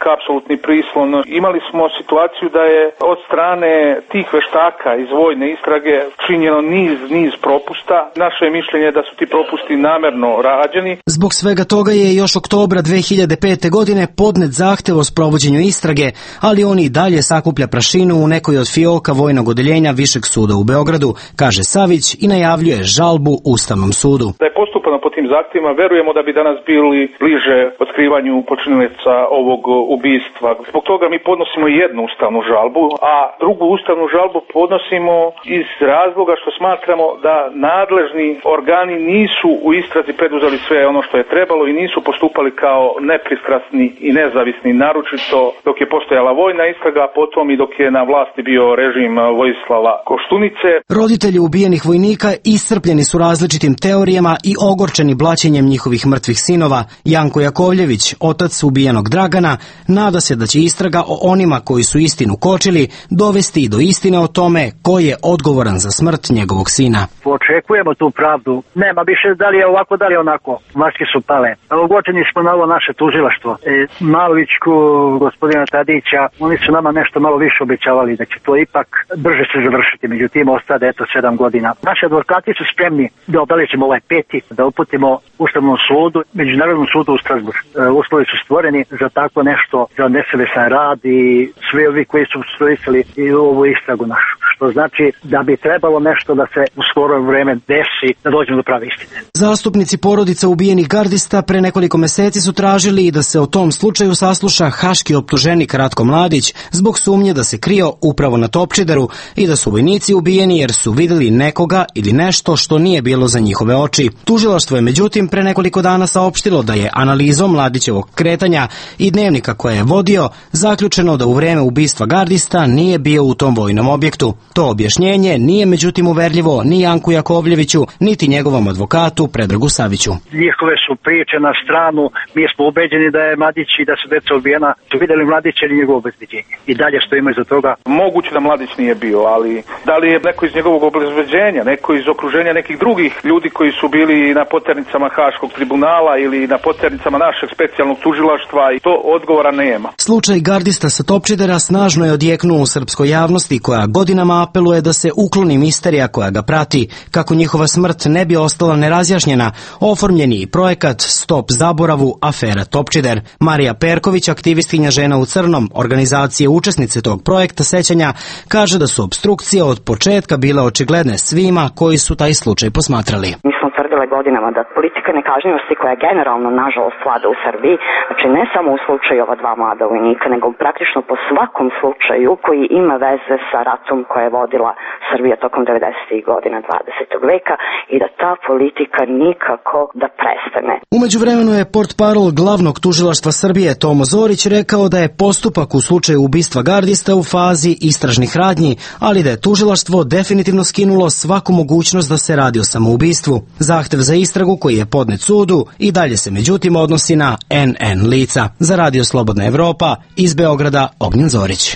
apsolutni prislon. Imali smo situaciju da je od strane tih veštaka iz vojne istrage činjeno niz propusta. Naše mišljenje je da su ti propusti namerno rađeni. Zbog svega toga je još oktobra 2005. godine podnet zahtev o sprovođenju istrage, ali on i dalje sakuplja prašinu u nekoj od fioka vojnog odeljenja Višeg suda u Beogradu, kaže Savić i najavljuje žalbu Ustavnom sudu. Da je postupano po tim zahtjevima, verujemo da bi danas bili bliže otkrivanju počinioca ovog ubistva. Zbog toga mi podnosimo jednu ustavnu žalbu, a drugu ustavnu žalbu podnosimo iz razloga što smatramo da nadležni organi nisu u istrazi preduzeli sve ono što je trebalo i nisu postupali kao nepristrasni i nezavisni, naročito dok je postojala vojna istraga, a potom i dok je na vlasti bio režim Vojislava Koštunice. Roditelji ubijenih vojnika iscrpljeni su različitim teorijama i ogorčeni blaćenjem njihovih mrtvih sinova. Janko Jakovljević, otac ubijenog Dragana, nada se da će istraga o onima koji su istinu kočili dovesti do istine o tome ko je odgovoran za smrt njegovog sina. Očekujemo tu pravdu. Nema više da li je ovako, da li je onako. Maske su pale. Ogočeni smo na ovo naše tužilaštvo. Malovićku, gospodina Tadića, oni su nama nešto malo više obećavali da će to ipak brže se završiti. Međutim, ostade 7 godina. Naši advokati su spremni da obeležimo ovaj 5. da uputimo Ustavnom sudu, Međunarodnom sudu u Strasbourg. Uslovi su stvoreni za tako nešto, za nesavesan rad i svi ovi koji su stroisali i ovu istragu našu. Što znači da bi trebalo nešto da se u skoro vreme desi, da dođemo do prave istine. Zastupnici porodica ubijenih gardista pre nekoliko meseci su tražili i da se o tom slučaju sasluša haški optuženik Ratko Mladić zbog sumnje da se krio upravo na Topčideru i da su vojnici ubijeni jer su vidjeli nekoga ili nešto što nije bilo za njihove oči. Tužilaštvo je međutim pre nekoliko dana saopštilo da je analizom Mladićevog kretanja i dnevnika koje je vodio zaključeno da u vreme ubistva gardista nije bio u tom vojnom objektu. To objašnjenje nije međutim uverljivo ni Janku Jakovljeviću, niti njegovom advokatu Predragu Saviću. Njihove su priče na stranu, mi smo ubeđeni da je Mladić i da su deca ubijena, su vidjeli Mladića ili njegovo obezbeđenje. I dalje stojimo iza toga. Moguće da Mladić nije bio, ali da li je neko iz njegovog obezbeđenja, neko iz okruženja nekih drugih ljudi koji su bili na poternicama Haškog tribunala ili na poternicama našeg specijalnog tužilaštva, i to odgovora nema. Slučaj gardista sa Topčidera snažno je odjeknuo u srpskoj javnosti koja godinama apeluje da se ukloni misterija koja ga prati, kako njihova smrt ne bi ostala nerazjašnjena. Oformljen je i projekat Stop zaboravu afera Topčider. Marija Perković, aktivistkinja Žena u crnom, organizacije učesnice tog projekta sećanja, kaže da su opstrukcije od početka bile očigledne svima koji su taj slučaj posmatrali. Mi smo tvrdile godinama da politika nekažnjivosti koja generalno nažalost vlada u Srbiji, znači ne samo u slučaju ova dva mlada vojnika, nego praktično po svakom slučaju koji ima veze sa ratom koje je vodila Srbija tokom 90. godina 20. veka i da ta politika nikako da prestane. U međuvremenu je portparol glavnog tužilaštva Srbije Tomo Zorić rekao da je postupak u slučaju ubistva gardista u fazi istražnih radnji, ali da je tužilaštvo definitivno skinulo svaku mogućnost da se radi o samoubistvu. Zahtev za istragu koji je podnet sudu i dalje se međutim odnosi na NN lica. Za Radio Slobodna Evropa iz Beograda Ognjen Zorić.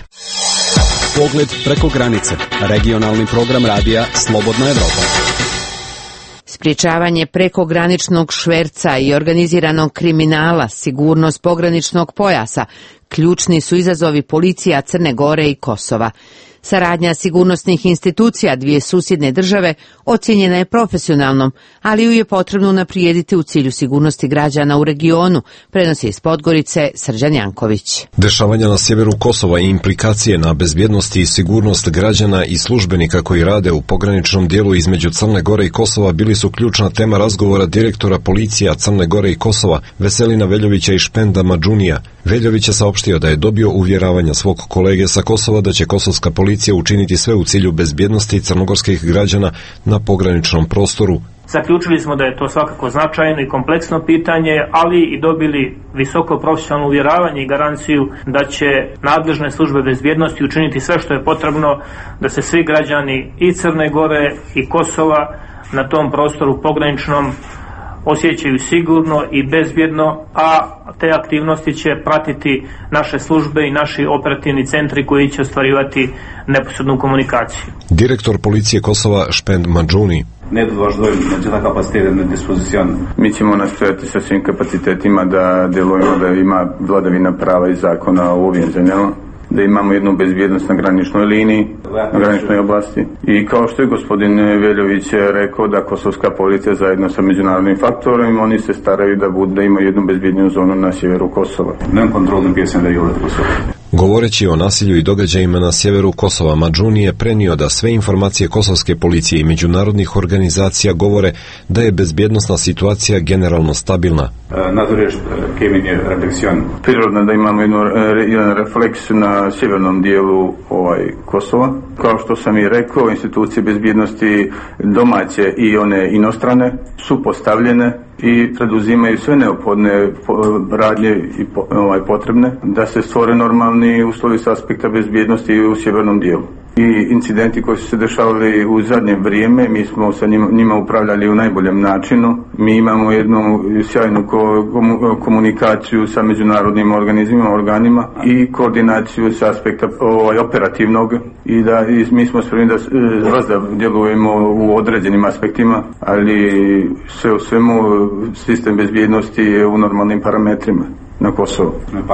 Pogled preko granice. Regionalni program radija Slobodna Evropa. Sprječavanje prekograničnog šverca i organiziranog kriminala, sigurnost pograničnog pojasa, ključni su izazovi policija Crne Gore i Kosova. Saradnja sigurnosnih institucija dvije susjedne države ocjenjena je profesionalnom, ali ju je potrebno unaprijediti u cilju sigurnosti građana u regionu, prenosi iz Podgorice Srđan Janković. Dešavanja na sjeveru Kosova i implikacije na bezbjednost i sigurnost građana i službenika koji rade u pograničnom dijelu između Crne Gore i Kosova bili su ključna tema razgovora direktora policija Crne Gore i Kosova Veselina Veljovića i Špenda Madžunija. Veljović je saopštio da je dobio uvjeravanja svog kolege sa Kosova da će kosovska policija učiniti sve u cilju bezbjednosti crnogorskih građana na pograničnom prostoru. Zaključili smo da je to svakako značajno i kompleksno pitanje, ali i dobili visoko profesionalno uvjeravanje i garanciju da će nadležne službe bezbjednosti učiniti sve što je potrebno da se svi građani i Crne Gore i Kosova na tom prostoru pograničnom osjećaju sigurno i bezbjedno, a te aktivnosti će pratiti naše službe i naši operativni centri koji će ostvarivati neposrednu komunikaciju. Direktor policije Kosova Špend Mandžuni. Mi ćemo nastojati sa svim kapacitetima da djelujemo da ima vladavina prava i zakona u ovim zemljama, da imamo jednu bezbjednost na graničnoj liniji, na graničnoj oblasti. I kao što je gospodin Veljović rekao da kosovska policija zajedno sa međunarodnim faktorima, oni se staraju da imaju jednu bezbjedniju zonu na sjeveru Kosova. Govoreći o nasilju i događajima na sjeveru Kosova, Mandžuni je prenio da sve informacije kosovske policije i međunarodnih organizacija govore da je bezbjednosna situacija generalno stabilna. Prirodno da imamo jedan refleks na sjevernom dijelu Kosova. Kao što sam i rekao, institucije bezbjednosti domaće i one inostrane su postavljene i preduzimaju sve neophodne radnje i potrebne da se stvore normalni uslovi s aspekta bezbjednosti u sjevernom dijelu. I incidenti koji su se dešavali u zadnje vrijeme, mi smo sa njima upravljali u najboljem načinu. Mi imamo jednu sjajnu komunikaciju sa međunarodnim organima i koordinaciju s aspekta operativnog i mi smo spremni da djelujemo u određenim aspektima, ali sve u svemu sistem bezbjednosti je u normalnim parametrima. Na Kosovu.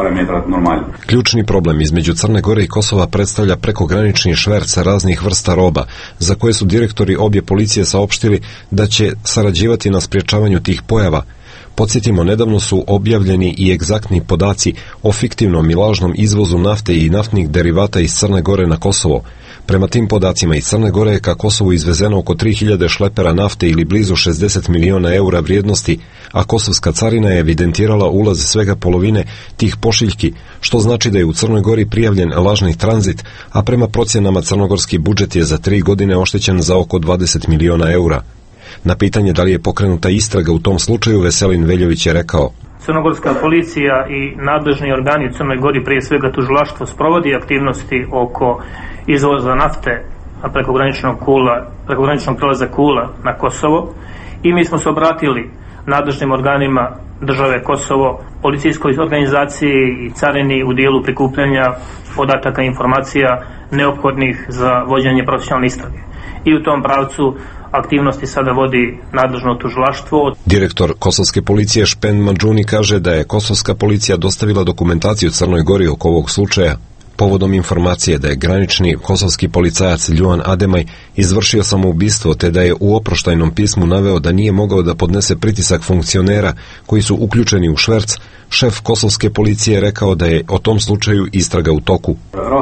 Ključni problem između Crne Gore i Kosova predstavlja prekogranični šverc raznih vrsta roba, za koje su direktori obje policije saopštili da će sarađivati na sprječavanju tih pojava. Podsjetimo, nedavno su objavljeni i egzaktni podaci o fiktivnom i lažnom izvozu nafte i naftnih derivata iz Crne Gore na Kosovo. Prema tim podacima iz Crne Gore je ka Kosovu izvezeno oko 3000 šlepera nafte ili blizu 60 miliona eura vrijednosti, a kosovska carina je evidentirala ulaz svega polovine tih pošiljki, što znači da je u Crnoj Gori prijavljen lažni tranzit, a prema procjenama crnogorski budžet je za 3 godine oštećen za oko 20 miliona eura. Na pitanje da li je pokrenuta istraga u tom slučaju, Veselin Veljović je rekao: Crnogorska policija i nadležni organi u Crnoj Gori, prije svega tužilaštvo, sprovodi aktivnosti oko izvoza nafte prekograničnog prelaza Kula na Kosovo i mi smo se obratili nadležnim organima države Kosovo, policijskoj organizaciji i carini u dijelu prikupljanja podataka i informacija neophodnih za vođenje profesionalne istrage. I u tom pravcu aktivnosti sada vodi nadležno tužilaštvo. Direktor kosovske policije Špend Mandžuni kaže da je kosovska policija dostavila dokumentaciju Crnoj Gori oko ovog slučaja. Povodom informacije da je granični kosovski policajac Ljuan Ademaj izvršio samoubistvo te da je u oproštajnom pismu naveo da nije mogao da podnese pritisak funkcionera koji su uključeni u šverc, šef kosovske policije rekao da je o tom slučaju istraga u toku.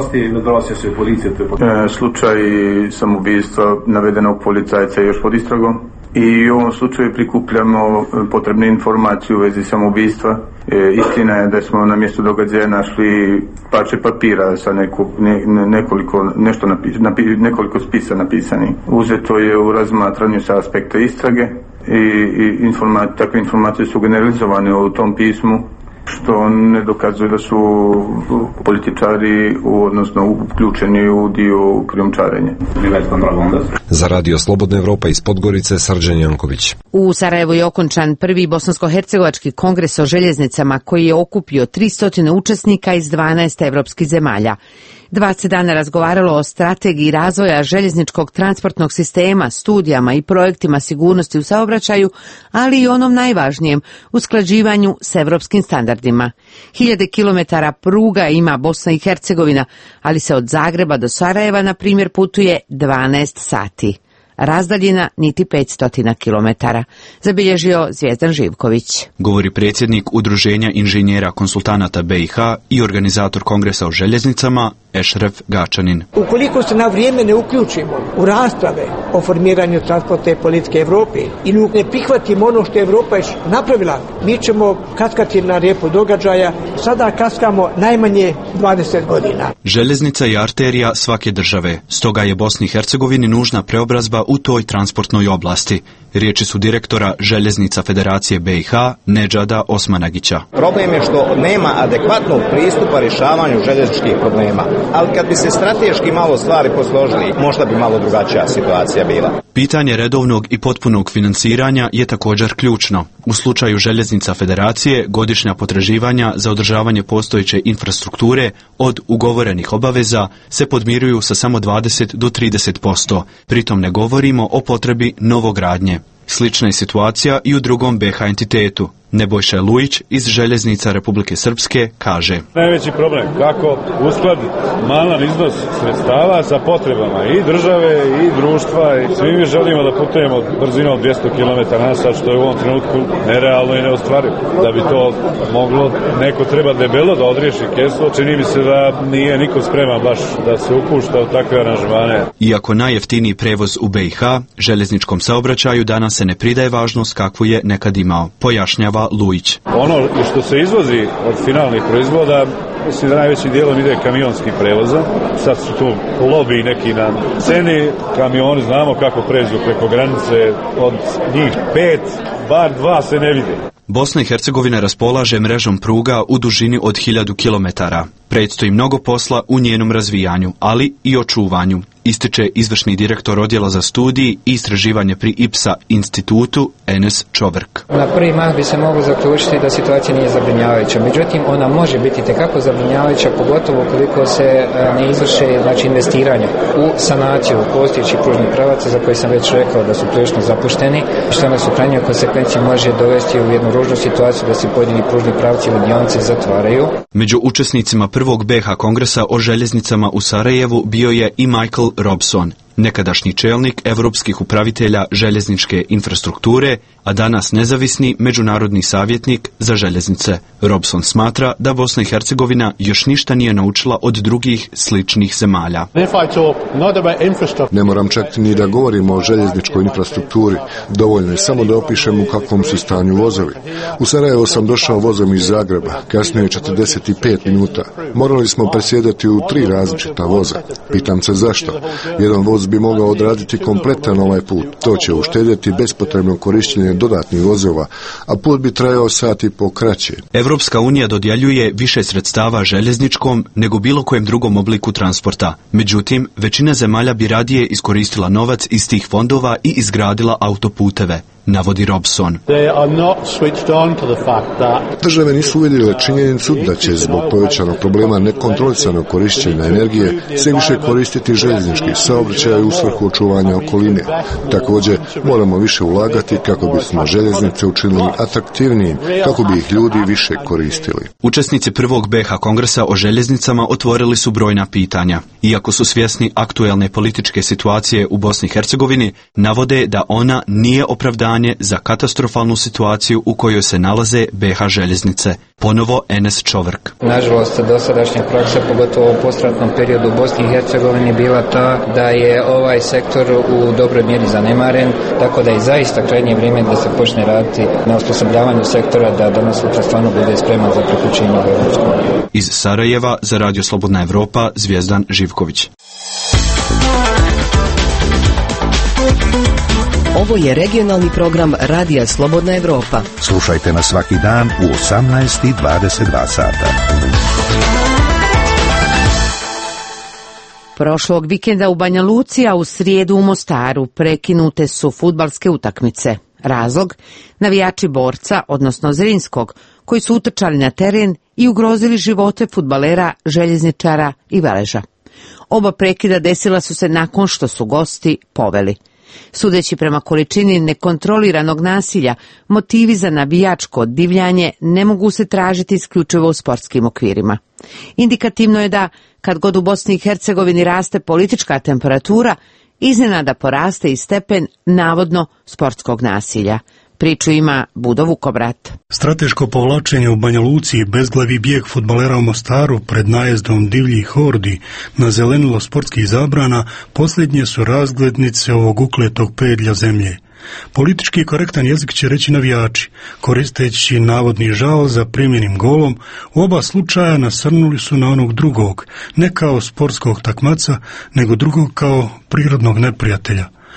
Slučaj samoubistva navedenog policajca je još pod istragom i u ovom slučaju prikupljamo potrebne informacije u vezi samoubistva. Istina je da smo na mjestu događaja našli parče papira sa nekoliko spisa napisani. Uzeto je u razmatranju sa aspekta istrage i takve informacije su generalizovane u tom pismu, što ne dokazuje da su političari odnosno uključeni u dio krijumčarenja. Za Radio Slobodna Evropa iz Podgorice, Srđan Janković. U Sarajevu je okončan prvi bosansko-hercegovački kongres o željeznicama koji je okupio 300 učesnika iz 12 evropskih zemalja. 20 dana razgovaralo o strategiji razvoja željezničkog transportnog sistema, studijama i projektima sigurnosti u saobraćaju, ali i onom najvažnijem, usklađivanju s evropskim standardima. 1000 kilometara pruga ima Bosna i Hercegovina, ali se od Zagreba do Sarajeva, na primjer, putuje 12 sati. Razdaljina niti 500 kilometara, zabilježio Zvijezdan Živković. Govori predsjednik Udruženja inženjera konsultanata BiH i organizator kongresa o željeznicama Ešref Gačanin. Ukoliko se na vrijeme ne uključimo u rasprave o formiranju transportne politike Evrope ili ne prihvatimo ono što je Evropa još napravila, mi ćemo kaskati na repu događaja. Sada kaskamo najmanje 20 godina. Željeznica je arterija svake države, stoga je Bosni i Hercegovini nužna preobrazba u toj transportnoj oblasti. Riječi su direktora Željeznica Federacije BiH Nedžada Osmanagića. Problem je što nema adekvatnog pristupa rješavanju željezničkih problema. ali kad bi se strateški malo stvari posložili, možda bi malo drugačija situacija bila. Pitanje redovnog i potpunog financiranja je također ključno. U slučaju Željeznica Federacije godišnja potraživanja za održavanje postojeće infrastrukture od ugovorenih obaveza se podmiruju sa samo 20 do 30%. Pritom ne govorimo o potrebi novogradnje. Slična je situacija i u drugom BiH entitetu. Nebojša Lujić iz Željeznica Republike Srpske kaže: Najveći problem kako uskladiti malan iznos sredstava sa potrebama i države i društva i svi mi želimo da putujemo brzinom 200 km/h, što je u ovom trenutku nerealno i neostvarivo. Da bi to moglo, neko treba debelo da odriješi kesu. Čini mi se da nije niko spreman baš da se upušta u takve aranžmane. Iako najjeftiniji prevoz u BiH, željezničkom saobraćaju danas se ne pridaje važnost kakvu je nekad imao, pojašnjava Lujić. Ono što se izvozi od finalnih proizvoda, mislim da najvećim dijelom ide kamionski prevoza. Sad su tu lobiji neki na ceni. Kamioni znamo kako pređu preko granice, od njih 5, bar 2 se ne vide. Bosna i Hercegovina raspolaže mrežom pruga u dužini od 1000 km. Predstoji mnogo posla u njenom razvijanju, ali i očuvanju, ističe izvršni direktor odjela za studij i istraživanje pri IPSA institutu Enes Čovrk. Na prvi mah bi se moglo zaključiti da situacija nije zabrinjavajuća, međutim ona može biti tekako zabrinjavajuća, pogotovo ukoliko se ne izvrše investiranja u sanaciju postojećih pružnih pravaca za koje sam već rekao da su prilično zapušteni, što nas u krajnjoj konsekvenciji može dovesti u jednu ružnu situaciju da se pojedini pružni pravci ili dionice zatvaraju. Među učesnicima prvog BiH kongresa o željeznicama u Sarajevu bio je i Michael Robson, nekadašnji čelnik evropskih upravitelja željezničke infrastrukture, a danas nezavisni međunarodni savjetnik za željeznice. Robson smatra da Bosna i Hercegovina još ništa nije naučila od drugih sličnih zemalja. Ne moram čak ni da govorimo o željezničkoj infrastrukturi, dovoljno je samo da opišem u kakvom su stanju vozovi. U Sarajevo sam došao vozom iz Zagreba, kasnije 45 minuta. Morali smo presjedati u 3 različita voza. Pitam se zašto. Jedan voz bi mogao odraditi kompletan ovaj put. To će uštedjeti bespotrebno korištenje dodatnih vozova, a put bi trajao sat i po kraće. Evropska unija dodjeljuje više sredstava željezničkom nego bilo kojem drugom obliku transporta. Međutim, većina zemalja bi radije iskoristila novac iz tih fondova i izgradila autoputeve, navodi Robson. Države nisu uvidjele činjenicu da će zbog povećanog problema nekontrolisanog korištenja energije sve više koristiti željeznički saobraćaj u svrhu očuvanja okoline. Također moramo više ulagati kako bismo željeznice učinili atraktivnijim, kako bi ih ljudi više koristili. Učesnici prvog BiH kongresa o željeznicama otvorili su brojna pitanja. Iako su svjesni aktuelne političke situacije u Bosni i Hercegovini, navode da ona nije opravdanje za katastrofalnu situaciju u kojoj se nalaze BiH željeznice. Ponovo Enes Čovrk. Nažalost, dosadašnja praksa, pogotovo u postratnom periodu u Bosni i Hercegovini, bila ta da je ovaj sektor u dobroj mjeri zanemaren, tako da je zaista krajnje vrijeme da se počne raditi na osposobljavanju sektora da danas sutra stvarno bude spreman za priključenje u Europsku uniju. Iz Sarajeva za Radio Slobodna Evropa, Zvijezdan Živković. Ovo je regionalni program Radija Slobodna Evropa. Slušajte nas svaki dan u 18:22 sata. Prošlog vikenda u Banja Luci, a u srijedu u Mostaru prekinute su fudbalske utakmice. Razlog? Navijači Borca, odnosno Zrinskog, koji su utrčali na teren i ugrozili živote fudbalera, željezničara i Veleža. Oba prekida desila su se nakon što su gosti poveli. Sudeći prema količini nekontroliranog nasilja, motivi za navijačko divljanje ne mogu se tražiti isključivo u sportskim okvirima. Indikativno je da, kad god u Bosni i Hercegovini raste politička temperatura, iznenada poraste i stepen navodno sportskog nasilja. Priču ima Budo Vukobrat. Strateško povlačenje u Banja Luci i bezglavi bijeg fudbalera u Mostaru pred najezdom divljih hordi na zelenilo sportskih zabrana posljednje su razglednice ovog ukletog pedlja zemlje. Politički korektan jezik će reći navijači, koristeći navodni žal za primljenim golom, u oba slučaja nasrnuli su na onog drugog, ne kao sportskog takmaca, nego drugog kao prirodnog neprijatelja.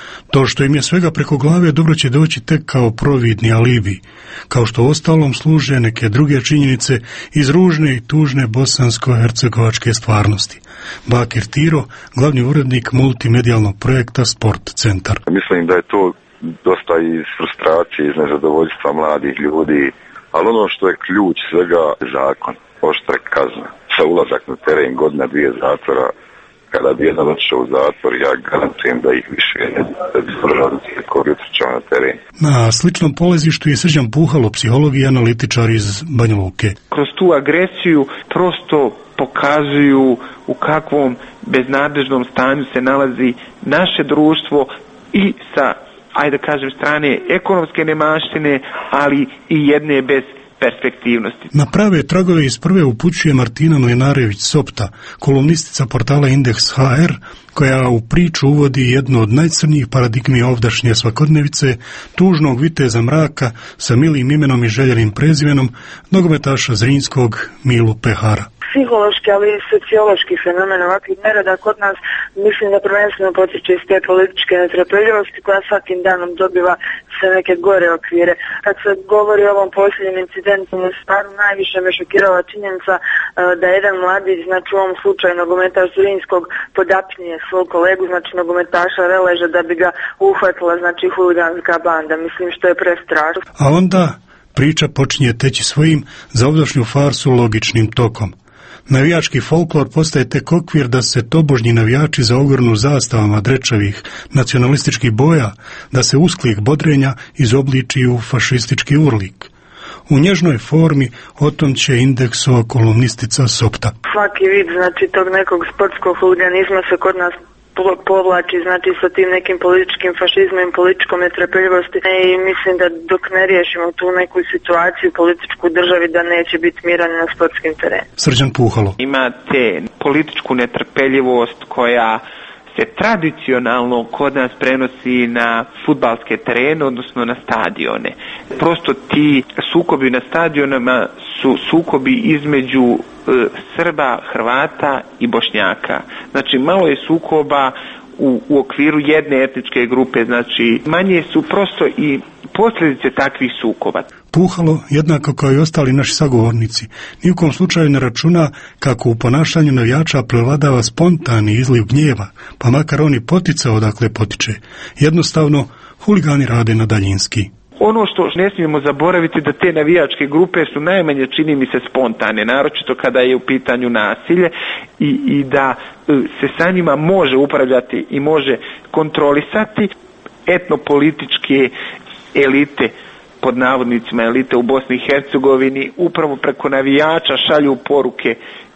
To što im je svega preko glave dobro će doći tek kao providni alibi, kao što ostalom služe neke druge činjenice iz ružne i tužne bosansko-hercegovačke stvarnosti. Bakir Tiro, glavni urednik multimedijalnog projekta Sport Centar. Mislim da je to dosta iz frustracije, iz nezadovoljstva mladih ljudi, ali ono što je ključ svega je zakon, oštra kazna. Sa ulazak na teren godina 2 zatvora, kada bi jedan otišao u zatvor, ja garantujem da ih više ne bi prolazi koji otišao na teren. Na sličnom polazištu je Srđan Puhalo, psiholog i analitičar iz Banja Luke. Kroz tu agresiju prosto pokazuju u kakvom beznadležnom stanju se nalazi naše društvo i sa, ajde da kažem, strane ekonomske nemaštine, ali i jedne bez perspektivnosti. Na prave tragove iz prve upućuje Martina Mlinarević-Sopta, kolumnistica portala Indeks HR, koja u priču uvodi jednu od najcrnijih paradigmi ovdašnje svakodnevice, tužnog viteza mraka sa milim imenom i željenim prezimenom, nogometaša Zrinjskog Milu Pehara. Psihološki, ali i sociološki fenomen ovakvih nerada kod nas, mislim da prvenstveno potiče iz te političke netrpeljivosti koja svakim danom dobiva sve neke gore okvire. Kad se govori o ovom posljednjem incidentu, stvarno najviše me šokirala činjenica da jedan mladić, znači u ovom slučaju nogometaš Zrinjskog, podapnije svog kolegu, znači nogometaša Releža, da bi ga uhvatila, znači huliganska banda. Mislim što je prestrašno. A onda priča počinje teći svojim za ovdašnju farsu logičnim tokom. Navijački folklor postaje tek okvir da se tobožnji navijači zaogrnu zastavama drečavih nacionalističkih boja, da se usklik bodrenja izobliči u fašistički urlik. U nježnoj formi o tom će Indeksova kolumnistica Sopta. Svaki vid, znači, tog nekog sportskog huliganizma se kod nas povlači, znači, sa tim nekim političkim fašizmom i političkom netrpeljivosti i mislim da dok ne riješimo tu neku situaciju političku državi da neće biti mira na sportskim terenima. Srđan Puhalo. Imate političku netrpeljivost koja se tradicionalno kod nas prenosi na fudbalske terene, odnosno na stadione. Prosto ti sukobi na stadionama su sukobi između Srba, Hrvata i Bošnjaka. Znači malo je sukoba u okviru jedne etničke grupe, znači manje su prosto i posljedice takvih sukoba. Puhalo, jednako kao i ostali naši sagovornici, ni u kom slučaju ne računa kako u ponašanju navijača prevladava spontani izliv gnjeva, pa makar on i poticao odakle potiče. Jednostavno, huligani rade na daljinski. Ono što ne smijemo zaboraviti da te navijačke grupe su najmanje, čini mi se, spontane, naročito kada je u pitanju nasilje i da se sa njima može upravljati i može kontrolisati. Etnopolitičke elite, pod navodnicima elite u Bosni i Hercegovini, upravo preko navijača šalju poruke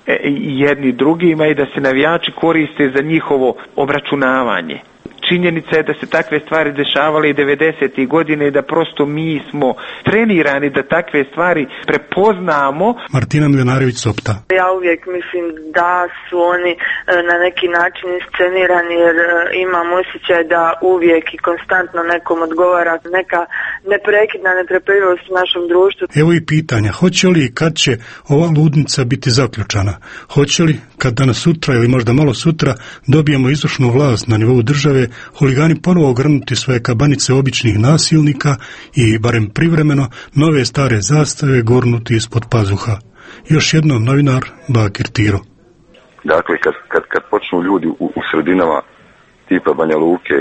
jedni drugima i da se navijači koriste za njihovo obračunavanje. Činjenica je da se takve stvari dešavale i 90. godine i da prosto mi smo trenirani da takve stvari prepoznamo. Martina Mlinarević-Sopta. Ja uvijek mislim da su oni na neki način iscenirani jer imam osjećaj da uvijek i konstantno nekom odgovara neka neprekidna netrpeljivost u našem društvu. Evo i pitanja, hoće li i kad će ova ludnica biti zaključana? Hoće li, kad danas sutra ili možda malo sutra dobijemo izvršnu vlast na nivou države, huligani ponovo ogrnuti svoje kabanice običnih nasilnika i, barem privremeno, nove stare zastave gurnuti ispod pazuha. Još jednom novinar Bakir Tiro. Dakle, kad počnu ljudi u sredinama tipa Banja Luke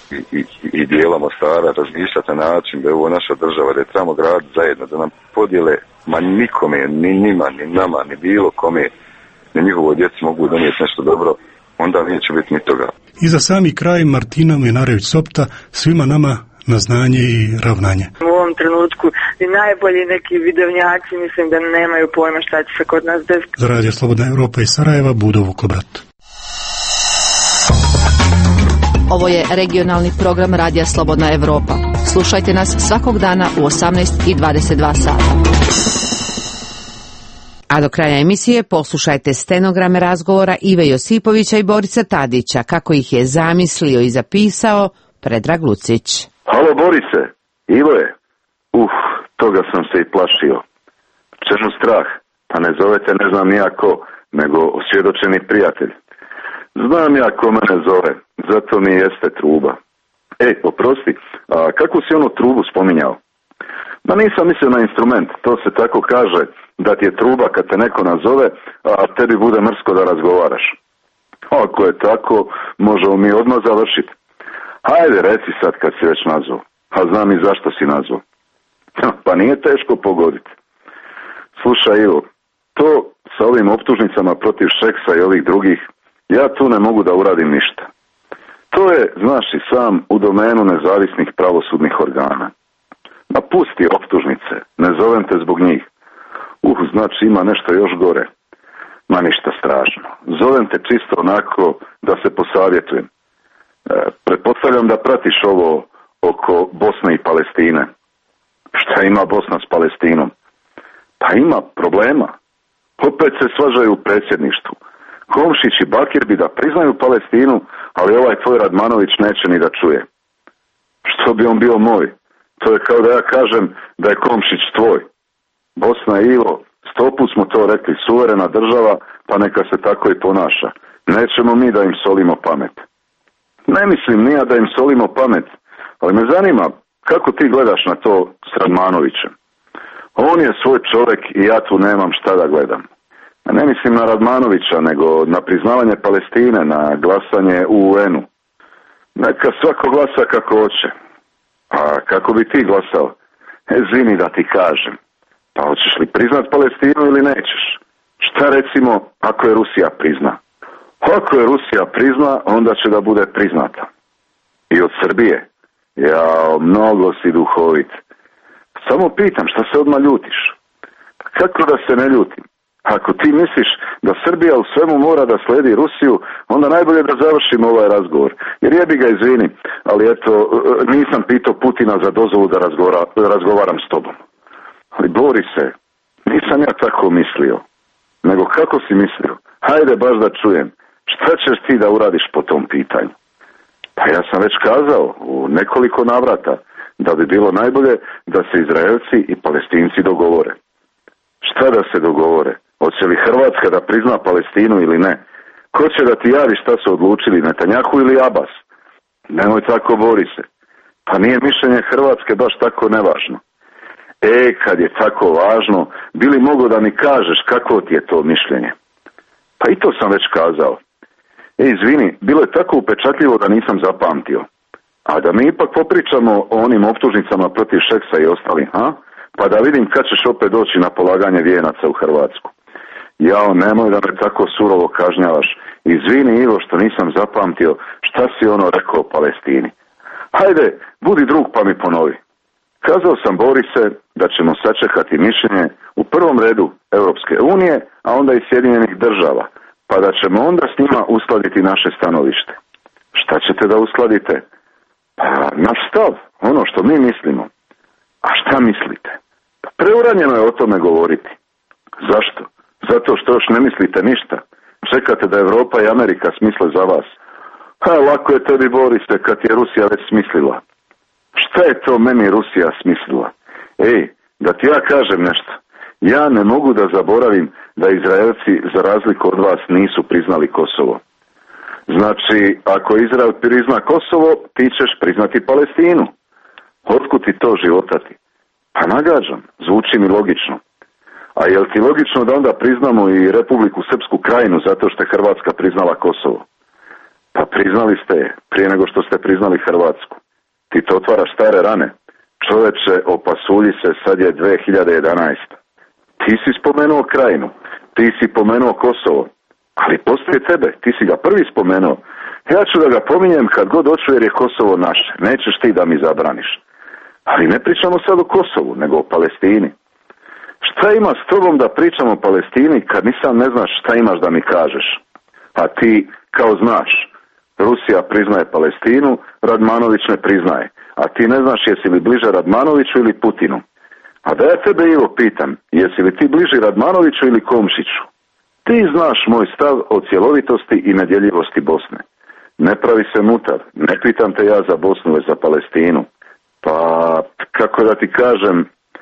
i dijela Mostara razmišljati na način da je ovo naša država, da je trebamo graditi zajedno, da nam podijele, ma nikome, ni njima, ni nama, ni bilo kome, ni njihovo djeci mogu donijeti nešto dobro, onda neće biti ni toga. I za sami kraj Martina Mlinarević-Sopta, svima nama na znanje i ravnanje. U ovom trenutku i najbolji neki vidovnjaci mislim da nemaju pojma šta će se kod nas desiti. Za Radio Slobodna Evropa iz Sarajeva, Budo Vukobrat. Ovo je regionalni program Radija Slobodna Evropa. Slušajte nas svakog dana u 18:22 sata. A do kraja emisije poslušajte stenograme razgovora Ive Josipovića i Borisa Tadića, kako ih je zamislio i zapisao Predrag Lucić. Halo Borise, Ivo je. Toga sam se i plašio. Čemu strah? Pa ne zovete ne znam ja ko, nego osvjedočeni prijatelj. Znam ja ko mene zove, zato mi jeste truba. Oprosti, a kako si onu trubu spominjao? Ma nisam mislio na instrument, to se tako kaže, da ti je truba kad te neko nazove, a tebi bude mrsko da razgovaraš. Ako je tako, možemo mi odmah završiti. Hajde, reci sad kad si već nazvao, a znam i zašto si nazvao. Pa nije teško pogoditi. Slušaj Ivo, to sa ovim optužnicama protiv Šeksa i ovih drugih, ja tu ne mogu da uradim ništa. To je, znaš i sam, u domenu nezavisnih pravosudnih organa. Ma pusti optužnice, ne zovem te zbog njih. Znači ima nešto još gore. Ma ništa strašno. Zovem te čisto onako da se posavjetujem. Pretpostavljam da pratiš ovo oko Bosne i Palestine. Šta ima Bosna s Palestinom? Pa ima problema. Opet se svađaju u predsjedništvu. Komšić i Bakir bi da priznaju Palestinu, ali ovaj tvoj Radmanović neće ni da čuje. Što bi on bio moj? To je kao da ja kažem da je Komšić tvoj. Bosna je, Ivo, 100 put smo to rekli, suverena država, pa neka se tako i ponaša. Nećemo mi da im solimo pamet. Ne mislim nija da im solimo pamet, ali me zanima kako ti gledaš na to s Radmanovićem. On je svoj čovjek i ja tu nemam šta da gledam. Ne mislim na Radmanovića, nego na priznavanje Palestine, na glasanje u UN-u. Neka svako glasa kako hoće. A kako bi ti glasao? Izvini da ti kažem. Pa hoćeš li priznat Palestinu ili nećeš? Šta recimo ako je Rusija prizna? Ako je Rusija prizna, onda će da bude priznata. I od Srbije. Jao, mnogo si duhovit. Samo pitam, šta se odmah ljutiš? Kako da se ne ljutim? Ako ti misliš da Srbija u svemu mora da sledi Rusiju, onda najbolje da završimo ovaj razgovor. Jer jebi ga, izvini, ali eto, nisam pitao Putina za dozvolu da razgovaram s tobom. Ali Borise, nisam ja tako mislio. Nego kako si mislio? Hajde baš da čujem. Šta ćeš ti da uradiš po tom pitanju? Pa ja sam već kazao u nekoliko navrata da bi bilo najbolje da se Izraelci i Palestinci dogovore. Šta da se dogovore? Hoće li Hrvatska da prizna Palestinu ili ne? Ko će da ti javi šta su odlučili, Netanjahu ili Abbas? Nemoj tako, Borise. Pa nije mišljenje Hrvatske baš tako nevažno. Kad je tako važno, bi li mogo da mi kažeš kako ti je to mišljenje? Pa i to sam već kazao. Izvini, bilo je tako upečatljivo da nisam zapamtio. A da mi ipak popričamo o onim optužnicama protiv Šeksa i ostalih, pa da vidim kad ćeš opet doći na polaganje vijenaca u Hrvatsku. Jao, nemoj da me tako surovo kažnjavaš. Izvini, Ivo, što nisam zapamtio šta si ono rekao o Palestini. Hajde, budi drug pa mi ponovi. Kazao sam, Borise, da ćemo sačekati mišljenje u prvom redu Europske unije, a onda i Sjedinjenih država, pa da ćemo onda s njima uskladiti naše stanovište. Šta ćete da uskladite? Pa naš stav, ono što mi mislimo. A šta mislite? Pa preuranjeno je o tome govoriti. Zašto? Zato što još ne mislite ništa. Čekate da Europa i Amerika smisle za vas. Lako je tebi, Borise, kad je Rusija već smislila. Šta je to meni Rusija smislila? Da ti ja kažem nešto. Ja ne mogu da zaboravim da Izraelci, za razliku od vas, nisu priznali Kosovo. Znači, ako Izrael prizna Kosovo, ti ćeš priznati Palestinu. Otkud ti to životati? Pa nagađam, zvuči mi logično. A je li ti logično da onda priznamo i Republiku Srpsku Krajinu zato što je Hrvatska priznala Kosovo? Pa priznali ste je prije nego što ste priznali Hrvatsku. Ti to otvaraš stare rane. Čoveče, opasulji se, sad je 2011. Ti si spomenuo Krajinu, ti si pomenuo Kosovo, ali poslije tebe, ti si ga prvi spomenuo. Ja ću da ga pominjem kad god hoću jer je Kosovo naše, nećeš ti da mi zabraniš. Ali ne pričamo sad o Kosovu, nego o Palestini. Šta ima s tobom da pričamo o Palestini kad ni sam ne znaš šta imaš da mi kažeš? A ti, kao znaš, Rusija priznaje Palestinu, Radmanović ne priznaje. A ti ne znaš jesi li bliže Radmanoviću ili Putinu. A da ja tebe, Ivo, pitam, jesi li ti bliži Radmanoviću ili Komšiću? Ti znaš moj stav o cjelovitosti i nedjeljivosti Bosne. Ne pravi se mutav, ne pitam te ja za Bosnu, već za Palestinu. Pa, kako da ti kažem,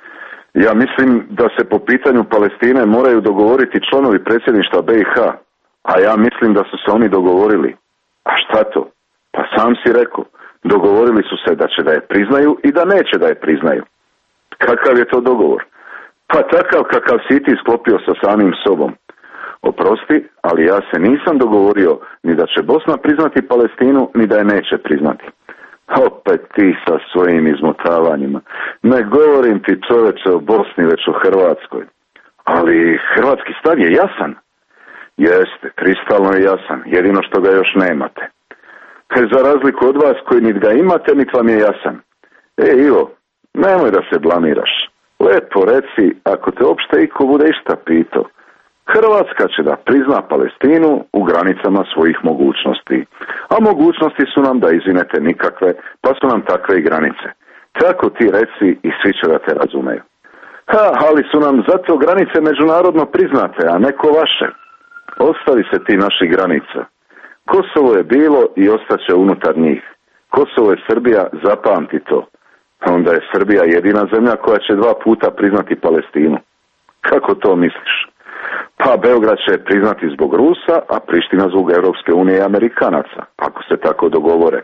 ja mislim da se po pitanju Palestine moraju dogovoriti članovi predsjedništva BiH, a ja mislim da su se oni dogovorili. A šta to? Pa sam si rekao, Dogovorili su se da će da je priznaju i da neće da je priznaju. Kakav je to dogovor? Pa takav kakav si ti sklopio sa samim sobom. Oprosti, ali ja se nisam dogovorio ni da će Bosna priznati Palestinu, ni da je neće priznati. Opet ti sa svojim izmotavanjima. Ne govorim ti, čoveče, o Bosni, već o Hrvatskoj. Ali hrvatski stav je jasan. Jeste, kristalno je jasan, jedino što ga još nemate. Za razliku od vas koji niti ga imate, niti vam je jasan. Ivo, nemoj da se blamiraš. Lepo reci, ako te uopšte iko bude išta pitao. Hrvatska će da prizna Palestinu u granicama svojih mogućnosti. A mogućnosti su nam da izvinete nikakve, pa su nam takve i granice. Tako ti reci i svi će da te razumeju. Ali su nam zato granice međunarodno priznate, a neko vaše. Ostavi se ti naših granica. Kosovo je bilo i ostaće unutar njih. Kosovo je Srbija, zapamti to. Onda je Srbija jedina zemlja koja će 2 puta priznati Palestinu. Kako to misliš? Pa Beograd će priznati zbog Rusa, a Priština zbog Europske unije i Amerikanaca, ako se tako dogovore.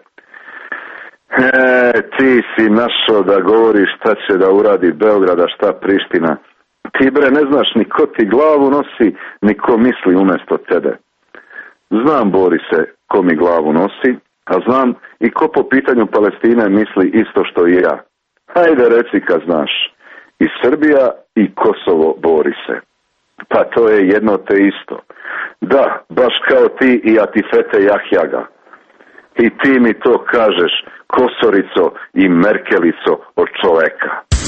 Ti si našao da govoriš šta će da uradi Beograd, a šta Priština. Ti bre ne znaš ni ko ti glavu nosi, ni ko misli umjesto tebe. Znam, Borise, ko mi glavu nosi, a znam i ko po pitanju Palestine misli isto što i ja. Hajde reci kad znaš. I Srbija i Kosovo, Borise. Pa to je jedno te isto. Da, baš kao ti i Atifete Jahjaga. I ti mi to kažeš, Kosorico i Merkelico od čoveka.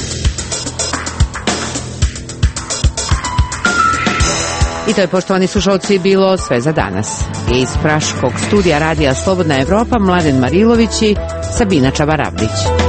I to je, poštovani slušalci, bilo sve za danas. Iz Praškog studija Radija Slobodna Evropa Mladen Marilović i Sabina Čabaravlić.